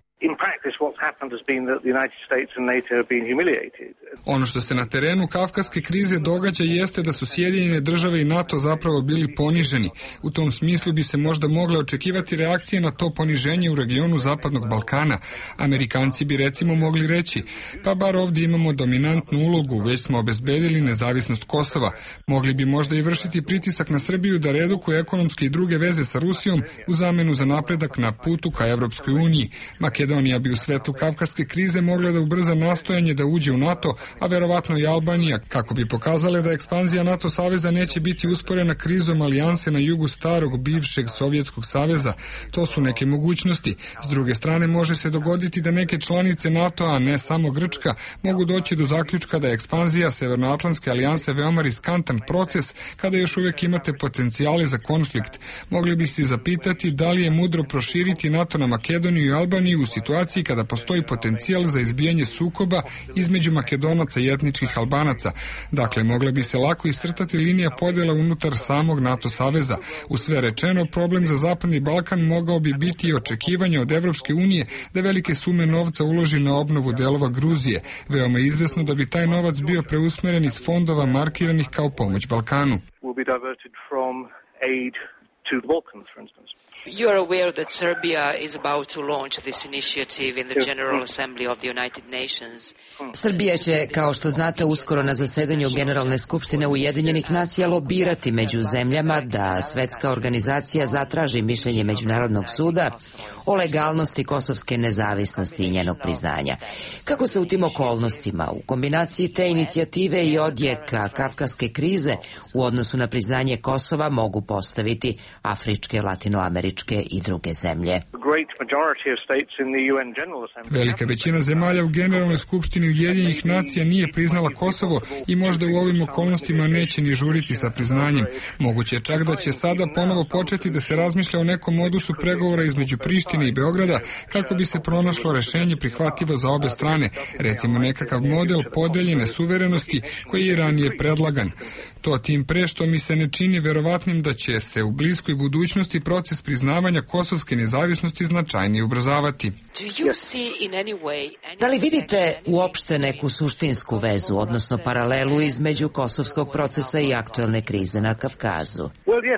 Ono što se na terenu kavkaske krize događa jeste da su Sjedinjene države i NATO zapravo bili poniženi. U tom smislu bi se možda mogle očekivati reakcije na to poniženje u regionu Zapadnog Balkana. Amerikanci bi recimo mogli reći, pa bar ovdje imamo dominantnu ulogu, već smo obezbedili nezavisnost Kosova. Mogli bi možda i vršiti pritisak na Srbiju da redukuje ekonomske i druge veze sa Rusijom u zamenu za napredak na putu ka Evropskoj uniji. Makedonija bi u svetlu kavkaske krize mogla da ubrza nastojanje da uđe u NATO, a verovatno i Albanija, kako bi pokazale da ekspanzija NATO saveza neće biti usporena krizom alijanse na jugu starog bivšeg Sovjetskog saveza. To su neke mogućnosti. S druge strane, može se dogoditi da neke članice NATO, a ne samo Grčka, mogu doći do zaključka da je ekspanzija Severnoatlantske alijanse veoma riskantan proces kada još uvijek imate potencijale za konflikt. Mogli bi se zapitati da li je mudro proširiti NATO na Makedoniju i Albaniju u situaciji kada postoji potencijal za izbijanje sukoba između Makedonaca i etničkih Albanaca. Dakle, mogla bi se lako iscrtati linija podjela unutar samog NATO saveza. U sve rečeno, problem za Zapadni Balkan mogao bi biti i očekivanje od Evropske unije da velike sume novca uloži na obnovu delova Gruzije. Veoma je izvesno da bi taj novac bio preusmeren iz fondova markiranih kao pomoć Balkanu. You are aware that Serbia is about to launch this initiative in the General Assembly of the United Nations. Srbija će, kao što znate, uskoro na zasedanju Generalne skupštine Ujedinjenih nacija lobirati među zemljama da svetska organizacija zatraži mišljenje Međunarodnog suda o legalnosti kosovske nezavisnosti i njenog priznanja. Kako se u tim okolnostima, u kombinaciji te inicijative i odjeka kavkaske krize u odnosu na priznanje Kosova mogu postaviti afričke, latinoameričke i druge zemlje? Velika većina zemalja u Generalnoj skupštini Ujedinjenih nacija nije priznala Kosovo i možda u ovim okolnostima neće ni žuriti sa priznanjem. Moguće je čak da će sada ponovo početi da se razmišlja o nekom modusu pregovora između Prištine i Beograda kako bi se pronašlo rešenje prihvatljivo za obe strane, recimo nekakav model podeljene suverenosti koji je ranije predlagan. To tim pre što mi se ne čini verovatnim da će se u bliskoj budućnosti proces priznavanja kosovske nezavisnosti značajnije ubrzavati. Da li vidite uopšte neku suštinsku vezu, odnosno paralelu između kosovskog procesa i aktuelne krize na Kavkazu?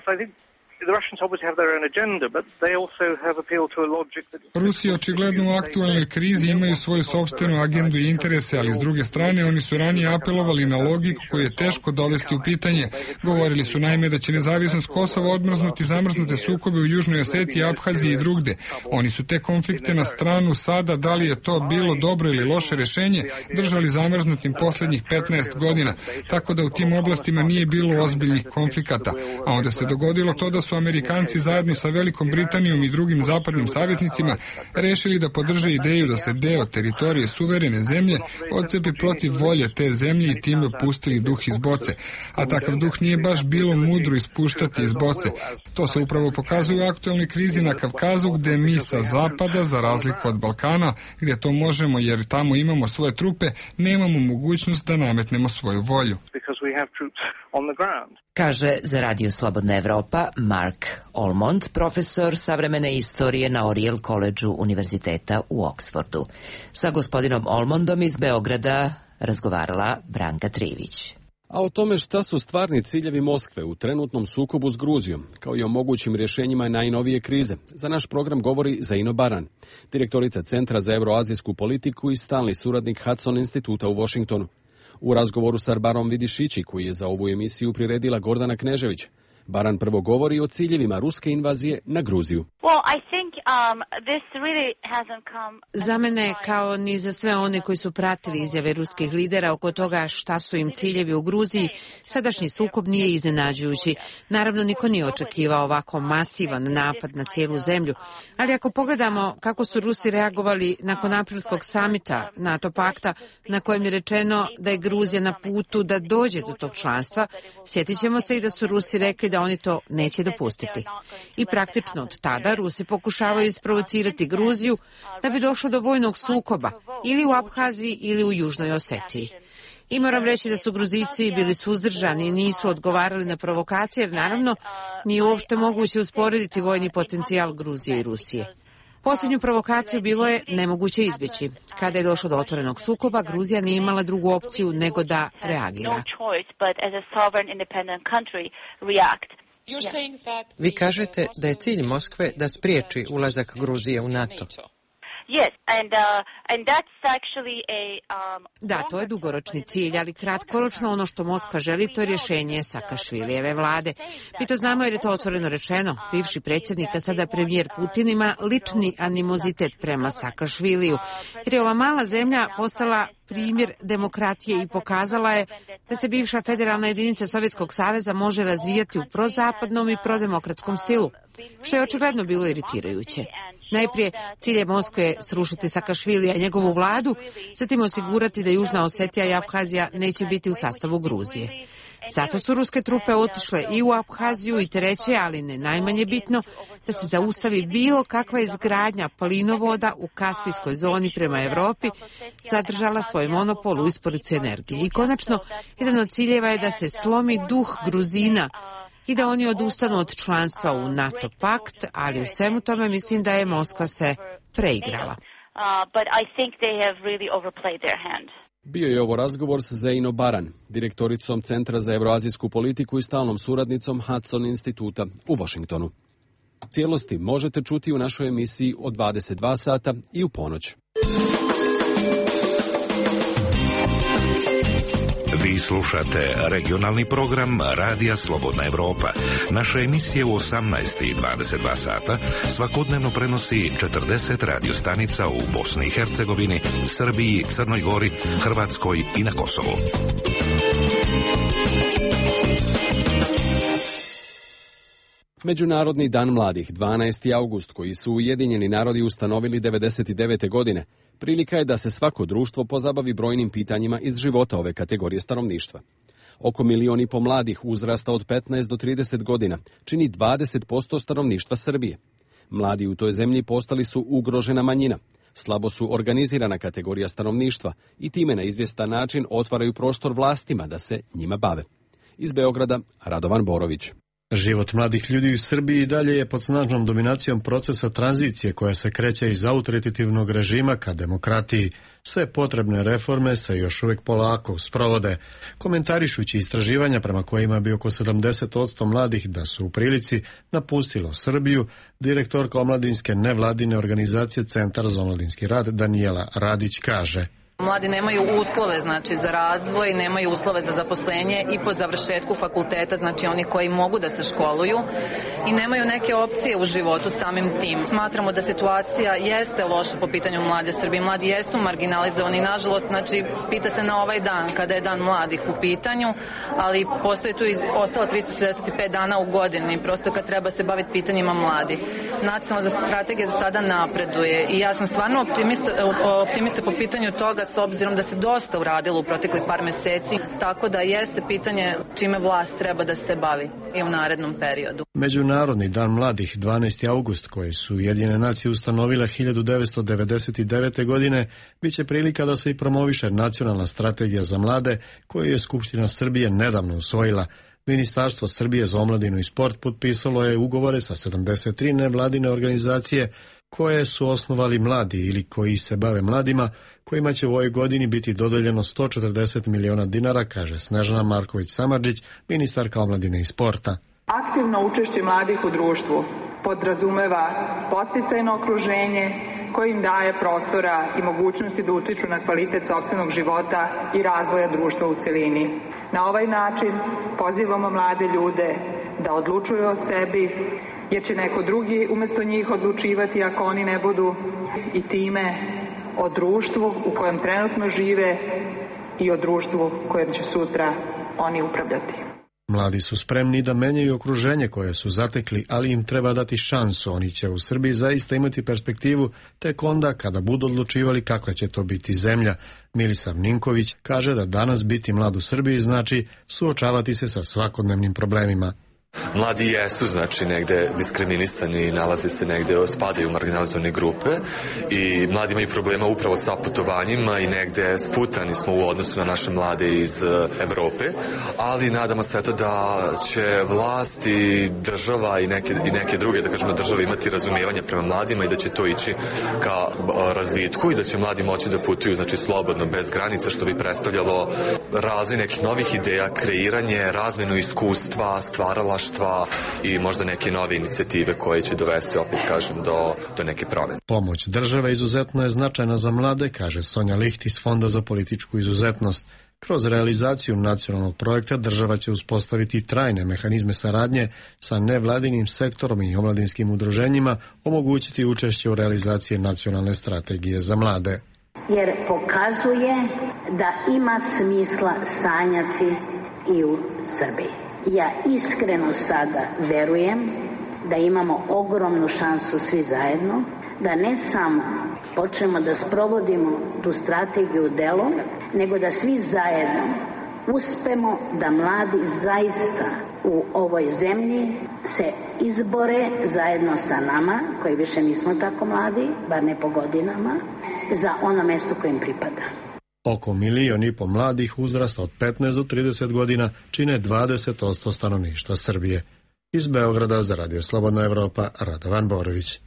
Rusi očigledno u aktualnoj krizi imaju svoju sopstvenu agendu i interese, ali s druge strane oni su ranije apelovali na logiku koju je teško dovesti u pitanje. Govorili su naime da će nezavisnost Kosova odmrznuti zamrznute sukobe u Južnoj Osetiji, Abhaziji i drugde. Oni su te konflikte na stranu sada, da li je to bilo dobro ili loše rešenje, držali zamrznutim posljednjih 15 godina, tako da u tim oblastima nije bilo ozbiljnih konflikata. A onda se dogodilo to da su Amerikanci zajedno sa Velikom Britanijom i drugim zapadnim saveznicima rešili da podrže ideju da se deo teritorije suverene zemlje odcepi protiv volje te zemlje i time pustili duh iz boce. A takav duh nije baš bilo mudro ispuštati iz boce. To se upravo pokazuje u aktualnoj krizi na Kavkazu, gde mi sa zapada, za razliku od Balkana, gdje to možemo jer tamo imamo svoje trupe, nemamo mogućnost da nametnemo svoju volju. Kaže za Radio Slobodna Evropa Mark Almond, profesor savremene istorije na Oriel Collegeu Univerziteta u Oksfordu. Sa gospodinom Almondom iz Beograda razgovarala Branka Trivić. A o tome šta su stvarni ciljevi Moskve u trenutnom sukobu s Gruzijom, kao i o mogućim rješenjima najnovije krize, za naš program govori Zaino Baran, direktorica Centra za euroazijsku politiku i stalni suradnik Hudson instituta u Washingtonu. U razgovoru s Arbarom Vidišići, koji je za ovu emisiju priredila Gordana Knežević, Baran prvo govori o ciljevima ruske invazije na Gruziju. Za mene, kao ni za sve one koji su pratili izjave ruskih lidera oko toga šta su im ciljevi u Gruziji, sadašnji sukob nije iznenađujući. Naravno, niko nije očekivao ovako masivan napad na cijelu zemlju, ali ako pogledamo kako su Rusi reagovali nakon aprilskog samita NATO pakta, na kojem je rečeno da je Gruzija na putu da dođe do tog članstva, sjetit ćemo se i da su Rusi rekli da oni to neće dopustiti. I praktično od tada Rusi pokušavaju isprovocirati Gruziju da bi došlo do vojnog sukoba ili u Abhaziji ili u Južnoj Osetiji. I moram reći da su Gruzijci bili suzdržani i nisu odgovarali na provokacije, jer naravno nije uopšte moguće usporediti vojni potencijal Gruzije i Rusije. Posljednju provokaciju bilo je nemoguće izbjeći. Kada je došlo do otvorenog sukoba, Gruzija nije imala drugu opciju nego da reagira. Vi kažete da je cilj Moskve da spriječi ulazak Gruzije u NATO. Da, to je dugoročni cilj, ali kratkoročno ono što Moskva želi, to je rješenje Sakašvilijeve vlade. Mi to znamo jer je to otvoreno rečeno. Bivši predsjednik, a sada premijer Putin, ima lični animozitet prema Sakašviliju, jer je ova mala zemlja postala primjer demokratije i pokazala je da se bivša federalna jedinica Sovjetskog saveza može razvijati u prozapadnom i prodemokratskom stilu, što je očigledno bilo iritirajuće. Najprije, cilj je Moskve srušiti Sakašvilija i njegovu vladu, zatim osigurati da Južna Osetija i Abhazija neće biti u sastavu Gruzije. Zato su ruske trupe otišle i u Abhaziju i treće, ali ne najmanje bitno, da se zaustavi bilo kakva izgradnja plinovoda u Kaspijskoj zoni prema Europi, zadržala svoj monopol u isporuci energije. I konačno, jedan od ciljeva je da se slomi duh Gruzina i da oni odustanu od članstva u NATO pakt, ali u svemu tome mislim da je Moskva se preigrala. Bio je ovo razgovor s Zaino Baran, direktoricom Centra za euroazijsku politiku i stalnom suradnicom Hudson instituta u Washingtonu. Cijelosti možete čuti u našoj emisiji od 22 sata i u ponoć. Vi slušate regionalni program Radija Slobodna Evropa. Naše emisije u 18 i 22 sata svakodnevno prenosi 40 radiostanica u Bosni i Hercegovini, Srbiji, Crnoj Gori, Hrvatskoj i na Kosovu. Međunarodni dan mladih, 12. august, koji su Ujedinjeni narodi ustanovili 1999. godine, prilika je da se svako društvo pozabavi brojnim pitanjima iz života ove kategorije stanovništva. Oko 1,5 milijuna mladih uzrasta od 15 do 30 godina čini 20% stanovništva Srbije. Mladi u toj zemlji postali su ugrožena manjina, slabo su organizirana kategorija stanovništva i time na izvjestan način otvaraju prostor vlastima da se njima bave. Iz Beograda, Radovan Borović. Život mladih ljudi u Srbiji dalje je pod snažnom dominacijom procesa tranzicije koja se kreće iz autoritativnog režima ka demokratiji. Sve potrebne reforme se još uvijek polako sprovode. Komentarišući istraživanja prema kojima bi oko 70% mladih da su u prilici napustilo Srbiju, direktorka omladinske nevladine organizacije Centar za omladinski rad Danijela Radić kaže: Mladi nemaju uslove, znači, za razvoj, nemaju uslove za zaposlenje i po završetku fakulteta, znači oni koji mogu da se školuju i nemaju neke opcije u životu samim tim. Smatramo da situacija jeste loša po pitanju mladi u Srbiji. Mladi jesu marginalizovani, nažalost, znači, pita se na ovaj dan, kada je dan mladih u pitanju, ali postoji tu i ostalo 365 dana u godini, prosto kad treba se baviti pitanjima mladi. Nacionalna strategija za sada napreduje i ja sam stvarno optimista po pitanju toga, s obzirom da se dosta uradilo u proteklih par meseci, tako da jeste pitanje čime vlast treba da se bavi i u narednom periodu. Međunarodni dan mladih 12. august, koji su Ujedinjene nacije ustanovile 1999. godine, bit će prilika da se i promoviše nacionalna strategija za mlade koju je Skupština Srbije nedavno usvojila. Ministarstvo Srbije za omladinu i sport potpisalo je ugovore sa 73 nevladine organizacije koje su osnovali mladi ili koji se bave mladima, kojima će u ovoj godini biti dodeljeno 140 miliona dinara, kaže Snežana Marković-Samardžić, ministarka omladine i sporta. Aktivno učešće mladih u društvu podrazumeva podsticajno okruženje koje im daje prostora i mogućnosti da utiču na kvalitet sopstvenog života i razvoja društva u celini. Na ovaj način pozivamo mlade ljude da odlučuju o sebi, jer će neko drugi umesto njih odlučivati ako oni ne budu, i time o društvu u kojem trenutno žive i o društvu kojem će sutra oni upravljati. Mladi su spremni da menjaju okruženje koje su zatekli, ali im treba dati šansu. Oni će u Srbiji zaista imati perspektivu tek onda kada budu odlučivali kakva će to biti zemlja. Milisav Ninković kaže da danas biti mlad u Srbiji znači suočavati se sa svakodnevnim problemima. Mladi jesu, znači, negde diskriminisani, nalaze se negde, spadaju u marginalizovane grupe i mladi imaju problema upravo sa putovanjima i negde sputani smo u odnosu na naše mlade iz Evrope, ali nadamo se eto da će vlast i država i neke druge, da kažemo, države imati razumijevanje prema mladima i da će to ići ka razvitku i da će mladi moći da putuju, znači, slobodno, bez granica, što bi predstavljalo razvoj nekih novih ideja, kreiranje, razmenu iskustva, stvarala i možda neke nove inicijative koje će dovesti, opet kažem, do neke promjene. Pomoć države izuzetno je značajna za mlade, kaže Sonja Liht iz Fonda za političku izuzetnost. Kroz realizaciju nacionalnog projekta država će uspostaviti trajne mehanizme saradnje sa nevladinim sektorom i omladinskim udruženjima, omogućiti učešće u realizaciji nacionalne strategije za mlade. Jer pokazuje da ima smisla sanjati i u Srbiji. Ja iskreno sada verujem da imamo ogromnu šansu svi zajedno, da ne samo počnemo da sprovodimo tu strategiju u delo, nego da svi zajedno uspemo da mladi zaista u ovoj zemlji se izbore zajedno sa nama, koji više nismo tako mladi, bar ne po godinama, za ono mesto kojim pripada. Oko 1,5 miliona mladih uzrasta od 15 do 30 godina čine 20% stanovništva Srbije. Iz Beograda za Radio Slobodna Evropa, Radovan Borović.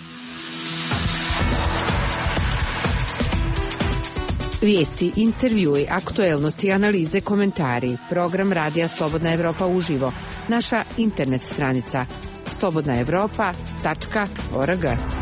Vijesti, intervjui, aktuelnosti, analize, komentari. Program Radija Slobodna Evropa uživo. Naša internet stranica slobodnaevropa.org.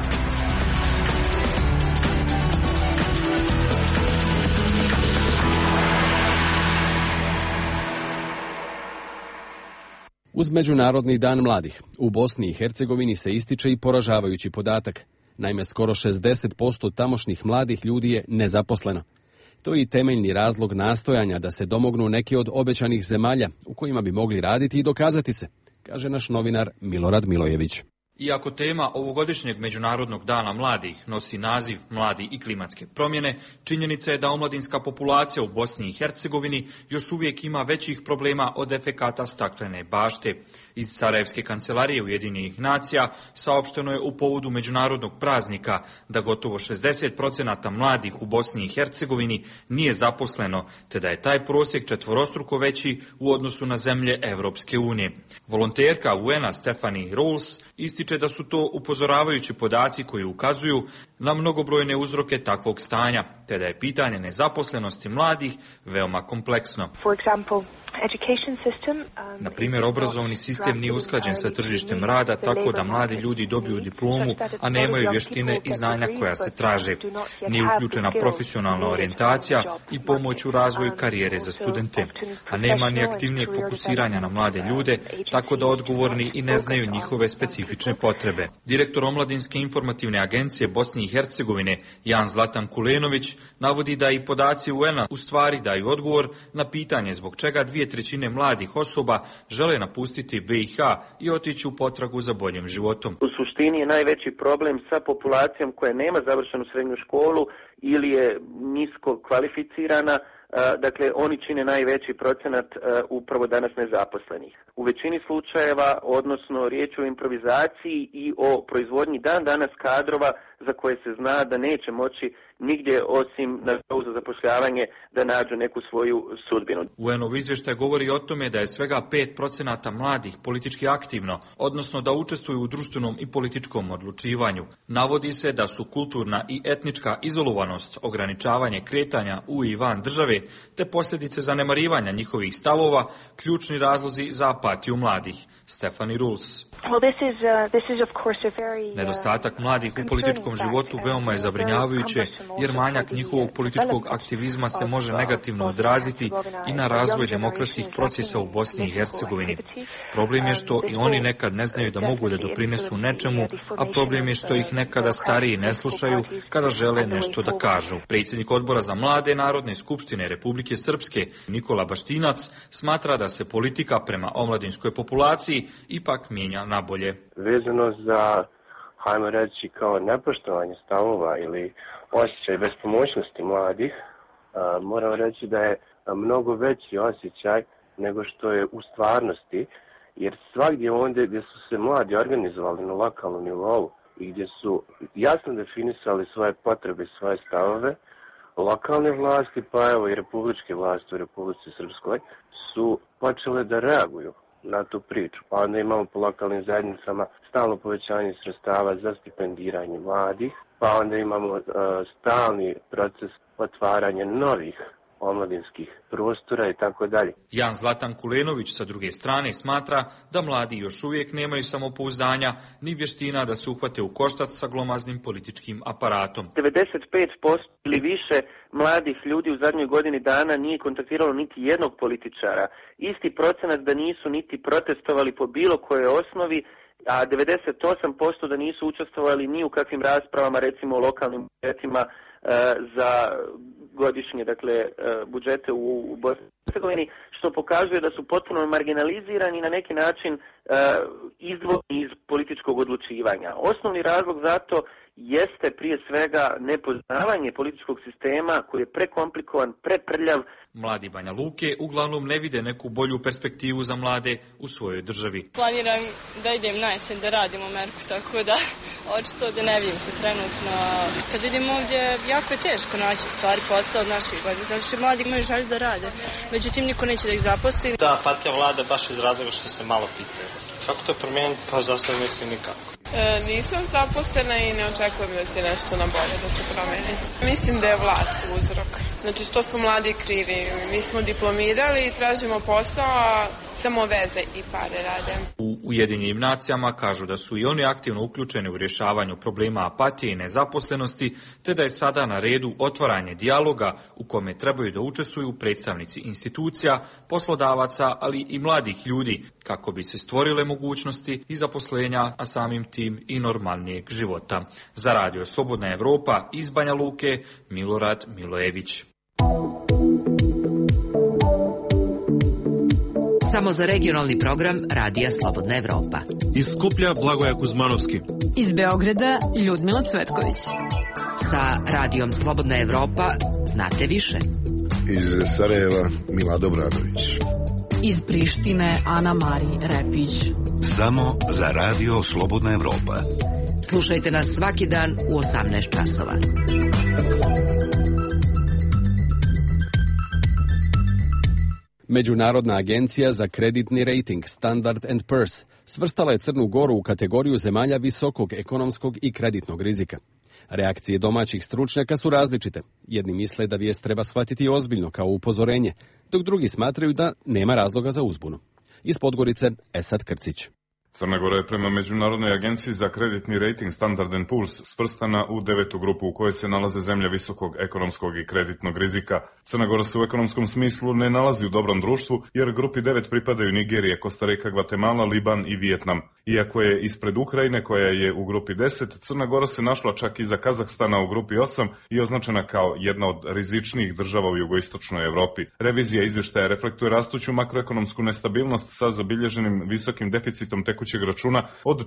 Uz Međunarodni dan mladih, u Bosni i Hercegovini se ističe i poražavajući podatak. Naime, skoro 60% tamošnjih mladih ljudi je nezaposleno. To je i temeljni razlog nastojanja da se domognu neke od obećanih zemalja u kojima bi mogli raditi i dokazati se, kaže naš novinar Milorad Milojević. Iako tema ovogodišnjeg Međunarodnog dana mladih nosi naziv Mladi i klimatske promjene, činjenica je da omladinska populacija u Bosni i Hercegovini još uvijek ima većih problema od efekata staklene bašte. Iz Sarajevske kancelarije Ujedinjenih nacija saopšteno je u povodu međunarodnog praznika da gotovo 60% mladih u Bosni i Hercegovini nije zaposleno, te da je taj prosjek četvorostruko veći u odnosu na zemlje Evropske unije. Volonterka UN-a Stephanie Rouls ističe da su to upozoravajući podaci koji ukazuju na mnogobrojne uzroke takvog stanja, te da je pitanje nezaposlenosti mladih veoma kompleksno. Na primjer, obrazovni sistem nije usklađen sa tržištem rada tako da mladi ljudi dobiju diplomu, a nemaju vještine i znanja koja se traže. Nije uključena profesionalna orijentacija i pomoć u razvoju karijere za studente, a nema ni aktivnijeg fokusiranja na mlade ljude, tako da odgovorni i ne znaju njihove specifične potrebe. Direktor Omladinske informativne agencije Bosne i Hercegovine Jan Zlatan Kulenović navodi da i podaci UN-a u stvari daju odgovor na pitanje zbog čega 2/3 mladih osoba žele napustiti BiH i otići u potragu za boljim životom. U suštini je najveći problem sa populacijom koja nema završenu srednju školu ili je nisko kvalificirana. Dakle, oni čine najveći procenat upravo danas nezaposlenih. U većini slučajeva, odnosno riječ o improvizaciji i o proizvodnji danas kadrova za koje se zna da neće moći nigdje osim na Zavodu za zapošljavanje da nađu neku svoju sudbinu. UN-ov izvještaj govori o tome da je svega 5% mladih politički aktivno, odnosno da učestvuju u društvenom i političkom odlučivanju. Navodi se da su kulturna i etnička izolovanost, ograničavanje kretanja u i van države, te posljedice zanemarivanja njihovih stavova ključni razlozi za apatiju mladih. Stephanie Rouls. Nedostatak mladih u političkom životu veoma je zabrinjavajuće, jer manjak njihovog političkog aktivizma se može negativno odraziti i na razvoj demokratskih procesa u Bosni i Hercegovini. Problem je što i oni nekad ne znaju da mogu da doprinesu nečemu, a problem je što ih nekada stariji ne slušaju kada žele nešto da kažu. Predsjednik odbora za mlade Narodne skupštine Republike Srpske Nikola Baštinac smatra da se politika prema omladinskoj populaciji ipak mijenja na bolje. Vezano za, hajmo reći, kao nepoštovanje stavova ili osjećaj bespomoćnosti mladih, moram reći da je mnogo veći osjećaj nego što je u stvarnosti, jer svagdje ondje gdje su se mladi organizovali na lokalnom nivou i gdje su jasno definisali svoje potrebe i svoje stavove, lokalne vlasti, pa evo i republičke vlasti u Republici Srpskoj su počele da reaguju na tu priču. Pa onda imamo po lokalnim zajednicama stalno povećanje sredstava za stipendiranje mladih, pa onda imamo stalni proces otvaranja novih omladinskih prostora i tako dalje. Jan Zlatan Kulenović sa druge strane smatra da mladi još uvijek nemaju samopouzdanja ni vještina da se uhvate u koštac sa glomaznim političkim aparatom. 95% ili više mladih ljudi u zadnjoj godini dana nije kontaktiralo niti jednog političara. Isti procenat da nisu niti protestovali po bilo kojoj osnovi, a 98% da nisu učestvovali ni u kakvim raspravama, recimo o lokalnim budžetima za godišnje, dakle, budžete u Bosni i Hercegovini, što pokazuje da su potpuno marginalizirani i na neki način izdvojeni iz političkog odlučivanja. Osnovni razlog za to jeste prije svega nepoznavanje političkog sistema koji je prekomplikovan, preprljav. Mladi Banja Luke uglavnom ne vide neku bolju perspektivu za mlade u svojoj državi. Planiram da idem na jesen da radim u Ameriku, tako da očito da ne vidim se trenutno. Kad vidim ovdje, jako je teško naći u stvari posao od naših godina, zato što mladi imaju želju da rade, međutim niko neće da ih zaposli. Da, apatija vlada baš iz razloga što se malo pitaju. Kako to promijeniti? Pa za sad mislim nikako. Nisam zaposlena i ne očekujem da će nešto na bolje da se promijeni. Mislim da je vlast uzrok. Znači što su mladi krivi. Mi smo diplomirali i tražimo posao, a samo veze i pare rade. U Ujedinjenim nacijama kažu da su i oni aktivno uključeni u rješavanju problema apatije i nezaposlenosti, te da je sada na redu otvaranje dijaloga u kome trebaju da učestvuju predstavnici institucija, poslodavaca, ali i mladih ljudi, kako bi se stvorile mogućnosti i zaposlenja, a samim tim i normalnijeg života. Za Radio Slobodna Evropa iz Banja Luke, Milorad Milojević. Samo za regionalni program Radija Slobodna Evropa. Iz Skuplja Blagoja Kuzmanovski. Iz Beograda Ljudmila Cvetković. Sa Radijom Slobodna Evropa znate više. Iz Sarajeva Mila Dobradović. Iz Prištine Ana Mari Repić. Samo za Radio Slobodna Evropa. Slušajte nas svaki dan u 18 časova. Međunarodna agencija za kreditni rating Standard & Poor's svrstala je Crnu Goru u kategoriju zemalja visokog ekonomskog i kreditnog rizika. Reakcije domaćih stručnjaka su različite. Jedni misle da vijest treba shvatiti ozbiljno kao upozorenje, dok drugi smatraju da nema razloga za uzbunu. Iz Podgorice, Esad Krcić. Crna Gora je prema Međunarodnoj agenciji za kreditni rating Standard & Poor's svrstana u 9. grupu u kojoj se nalaze zemlje visokog ekonomskog i kreditnog rizika. Crna Gora se u ekonomskom smislu ne nalazi u dobrom društvu jer grupi 9 pripadaju Nigerije, Kostarika, Gvatemala, Liban i Vijetnam. Iako je ispred Ukrajine koja je u grupi 10, Crna Gora se našla čak iza Kazahstana u grupi 8 i označena kao jedna od rizičnijih država u jugoistočnoj Evropi. Revizija izvještaja reflektuje rastuću makroekonomsku nestabilnost sa zabilježenim visokim deficitom tekućeg računa od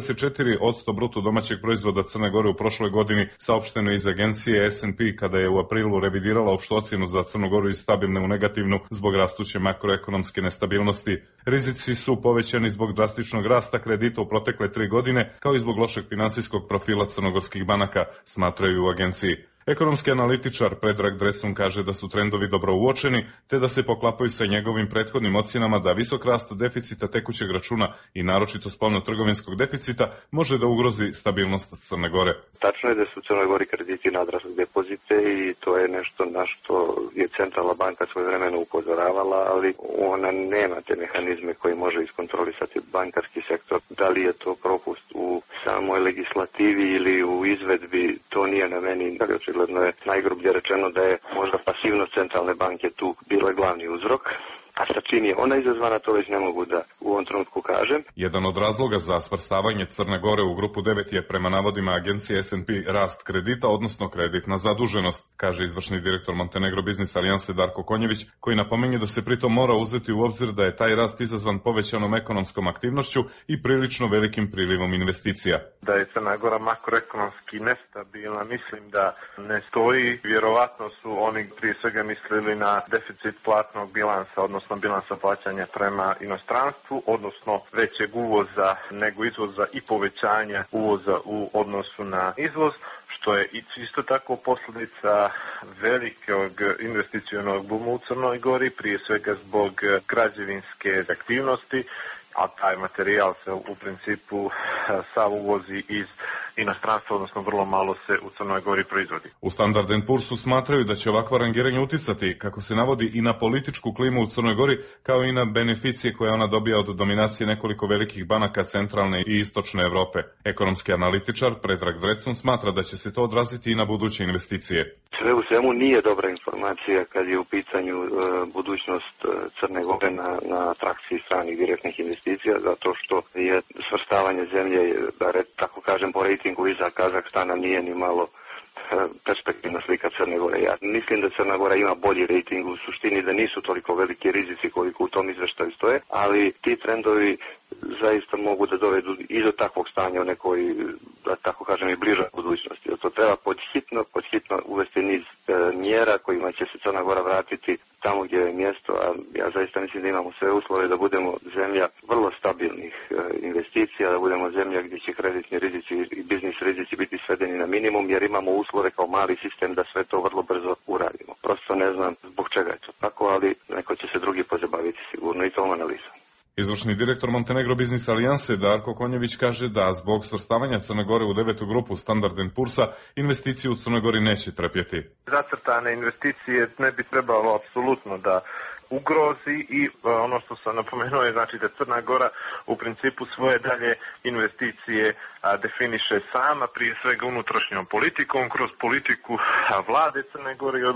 44% bruto domaćeg proizvoda Crne Gore u prošloj godini, saopšteno iz agencije S&P kada je u aprilu revidirala opštu ocjenu za Crnu Goru iz stabilne u negativnu zbog rastuće makroekonomske nestabilnosti. Rizici su povećani zbog drastičnog rasta kredita u protekle 3 godine, kao i zbog lošeg finansijskog profila crnogorskih banaka, smatraju u agenciji. Ekonomski analitičar Predrag Dresun kaže da su trendovi dobro uočeni, te da se poklapaju sa njegovim prethodnim ocjenama da visok rast deficita tekućeg računa i naročito spoljno-trgovinskog deficita može da ugrozi stabilnost Crne Gore. Tačno je da su u Crnoj Gori krediti nadrasli depozite i to je nešto na što je centralna banka svojevremeno upozoravala, ali ona nema te mehanizme koji može iskontrolisati bankarski sektor. Da li je to propust u samoj legislativi ili u izvedbi, to nije na meni. Očigledno je najgrublje rečeno da je možda pasivnost centralne banke tu bila glavni uzrok. A sa čim je ona izazvana, to već ne mogu da u ovom trenutku kažem. Jedan od razloga za svrstavanje Crne Gore u grupu 9 je prema navodima agencije S&P rast kredita, odnosno kreditna zaduženost, kaže izvršni direktor Montenegro Business Alijanse Darko Konjević, koji napominje da se pritom mora uzeti u obzir da je taj rast izazvan povećanom ekonomskom aktivnošću i prilično velikim prilivom investicija. Da je Crna Gora makroekonomski nestabilna, mislim da ne stoji. Vjerovatno su oni prije svega mislili na deficit platnog bilansa, odnosno bilansa plaćanja prema inostranstvu, odnosno većeg uvoza nego izvoza i povećanja uvoza u odnosu na izvoz, što je isto tako posljedica velikog investicionog buma u Crnoj Gori, prije svega zbog građevinske aktivnosti, a taj materijal se u principu sav uvozi iz inostranstva, odnosno vrlo malo se u Crnoj Gori proizvodi. U Standard & Poor'su smatraju da će ovakva rangiranje uticati, kako se navodi, i na političku klimu u Crnoj Gori, kao i na beneficije koje ona dobija od dominacije nekoliko velikih banaka centralne i istočne Evrope. Ekonomski analitičar Predrag Dresun smatra da će se to odraziti i na buduće investicije. Sve u svemu nije dobra informacija kad je u pitanju budućnost Crne Gore na atrakciji stranih direktnih investicija, zato što je svrstavanje zemlje, da tako kažem, po rejtingu iza Kazahstana nije ni malo perspektivna slika Crne Gore. Ja mislim da Crna Gora ima bolji rejting, u suštini da nisu toliko veliki rizici koliko u tom izveštaju stoje, ali ti trendovi zaista mogu da dovedu i do takvog stanja u nekoj, da tako kažem, i bližoj budućnosti. To treba podhitno uvesti niz mjera kojima će se Crna Gora vratiti tamo gdje je mjesto, a ja zaista mislim da imamo sve uslove da budemo zemlja vrlo stabilnih investicija, da budemo zemlja gdje će kreditni rizici i biznis rizici biti svedeni na minimum, jer imamo uslove kao mali sistem da sve to vrlo brzo uradimo. Prosto ne znam zbog čega je to tako, ali neko će se drugi pozabaviti sigurno i tom analizom. Izvršni direktor Montenegro Business Alijanse Darko Konjević kaže da zbog svrstavanja Crne Gore u 9. grupu Standard & Poor'sa investicije u Crnoj Gori neće trpjeti. Zacrtane investicije ne bi trebalo apsolutno da ugrozi i ono što sam napomenuo je znači da Crna Gora u principu svoje dalje investicije definiše sama, prije svega unutrašnjom politikom, kroz politiku vlade Crne Gore i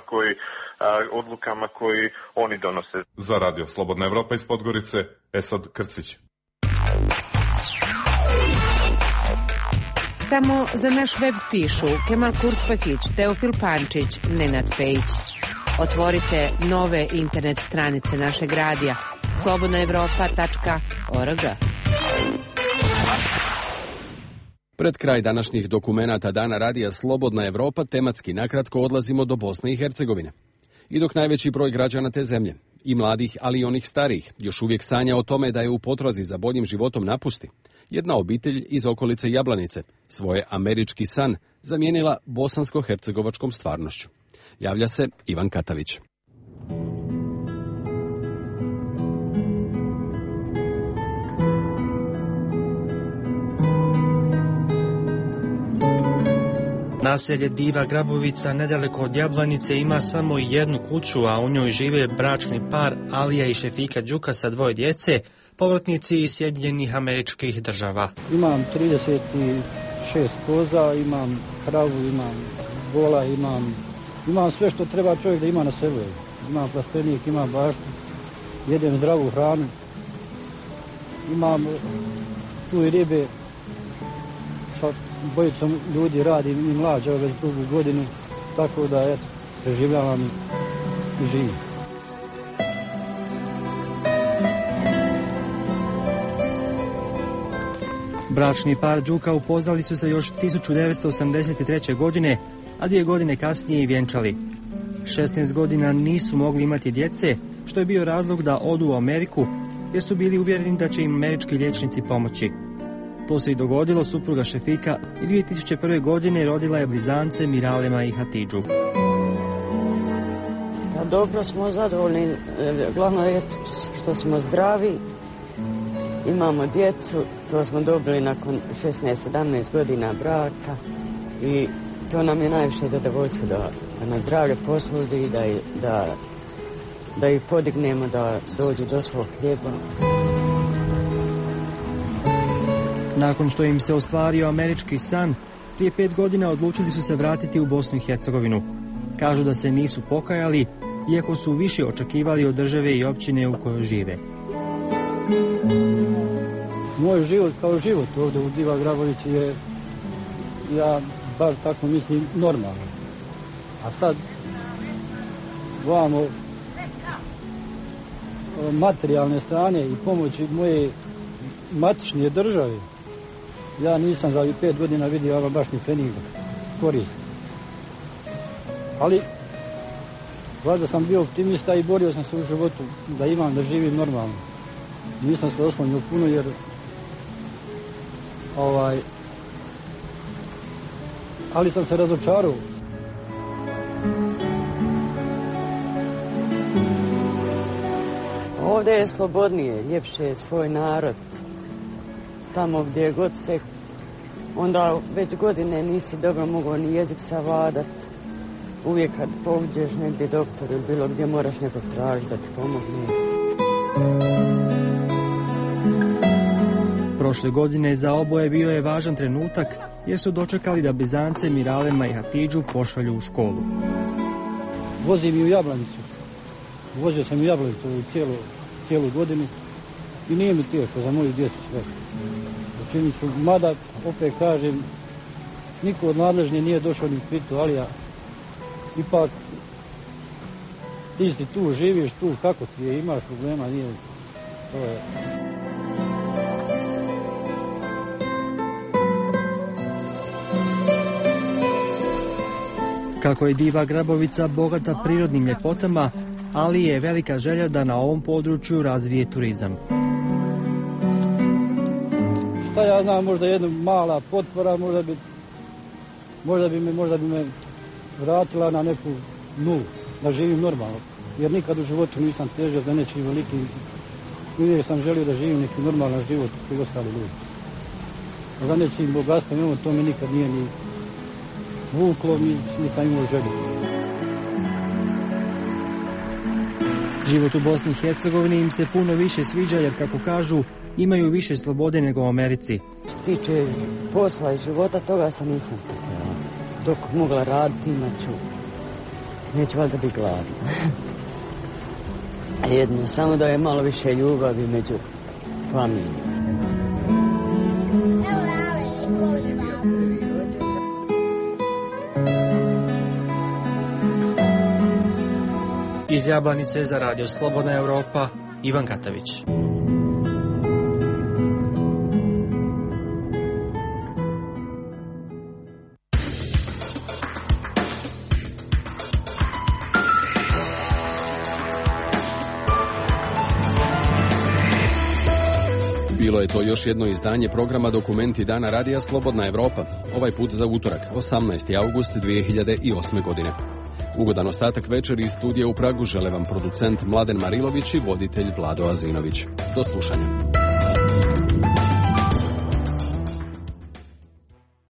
odlukama koji oni donose. Za Radio Slobodna Evropa iz Podgorice, Esad Krcić. Samo za naš web pišu Kemal Kurspakić, Teofil Pančić, Nenad Pejić. Otvorite nove internet stranice našeg radija slobodnaevropa.org. Pred kraj današnjih dokumenata Dana radija Slobodna Evropa tematski nakratko odlazimo do Bosne i Hercegovine. I dok najveći broj građana te zemlje, i mladih, ali i onih starijih, još uvijek sanja o tome da je u potrazi za boljim životom napusti, jedna obitelj iz okolice Jablanice svoje američki san zamijenila bosansko-hercegovačkom stvarnošću. Javlja se Ivan Katavić. Naselje Diva Grabovica nedaleko od Jablanice ima samo jednu kuću, a u njoj žive bračni par Alija i Šefika Đuka sa 2 djece, povratnici iz Sjedinjenih Američkih Država. Imam 36 koza, imam kravu, imam vola, imam sve što treba čovjek da ima na selu. Imam plastenik, imam baštu, jedem zdravu hranu, imam tu i ribe. Sa bojicom ljudi radim i mlađe već drugu godinu, tako da eto, preživljavam i živim. Bračni par Đuka upoznali su se još 1983. godine, a 2 godine kasnije i vjenčali. 16 godina nisu mogli imati djece, što je bio razlog da odu u Ameriku, jer su bili uvjereni da će im američki liječnici pomoći. To se i dogodilo, supruga Šefika i 2001. godine rodila je blizance Miralema i Hatidžu. Pa dobro smo zadovoljni, glavno je što smo zdravi, imamo djecu, to smo dobili nakon 16-17 godina braka i to nam je najviše zadovoljstvo da na zdravlje posluži i da ih podignemo da dođu do svog hljeba. Nakon što im se ostvario američki san, prije 5 godina odlučili su se vratiti u Bosnu i Hercegovinu. Kažu da se nisu pokajali, iako su više očekivali od države i općine u kojoj žive. Moj život kao život ovdje u Diva Grabovici je, ja bar tako mislim, normalno. A sad, vamo materijalne strane i pomoći moje matične države, ja nisam za ovih 5 godina vidio baš ni pfeniga korist. Ali, valjda sam bio optimista i borio sam se u životu da imam, da živim normalno. Nisam se oslonio puno jer ali sam se razočarao. Ovdje je slobodnije, ljepše je svoj narod. Tamo gdje god se, onda već godine nisi dobro mogao ni jezik savladat. Uvijek kad pođeš negdje doktor ili bilo gdje moraš nekog tražiti da ti pomogne. Prošle godine za oboje bio je važan trenutak jer su dočekali da blizance Miralema i Hatidžu pošalju u školu. Vozim i u Jablanicu. Vozio sam u Jablanicu cijelu godinu i nije mi teško za moju djecu sve. Učinit ću, mada, opet kažem, niko od nadležnje nije došao ni pitu, ali ja ipak ti si tu, živiš tu, kako ti je, imaš problema, nije, to je... Kako je Diva Grabovica bogata prirodnim ljepotama, ali je velika želja da na ovom području razvije turizam. Šta ja znam, možda jedna mala potpora, možda bi me vratila na neku nulu, da živim normalno. Jer nikad u životu nisam težio za nečim velikim. Uvijek sam želio da živim neki normalan život koji ostali ljudi. Za nečim bogatstvom, to mi nikad nije ni vuklo, nisam imao želju. Život u Bosni i Hercegovini im se puno više sviđa jer, kako kažu, imaju više slobode nego u Americi. Što tiče posla i života, toga sam nisam pokajala. Dok mogla raditi, neću valjda biti gladna. Jedno, samo da je malo više ljubavi među familijom. Iz Jablanice za Radio Slobodna Evropa, Ivan Katavić. Bilo je to još jedno izdanje programa Dokumenti dana Radija Slobodna Evropa, ovaj put za utorak, 18. august 2008. godine. Ugodan ostatak večeri iz studija u Pragu žele vam producent Mladen Marilović i voditelj Vlado Azinović. Do slušanja.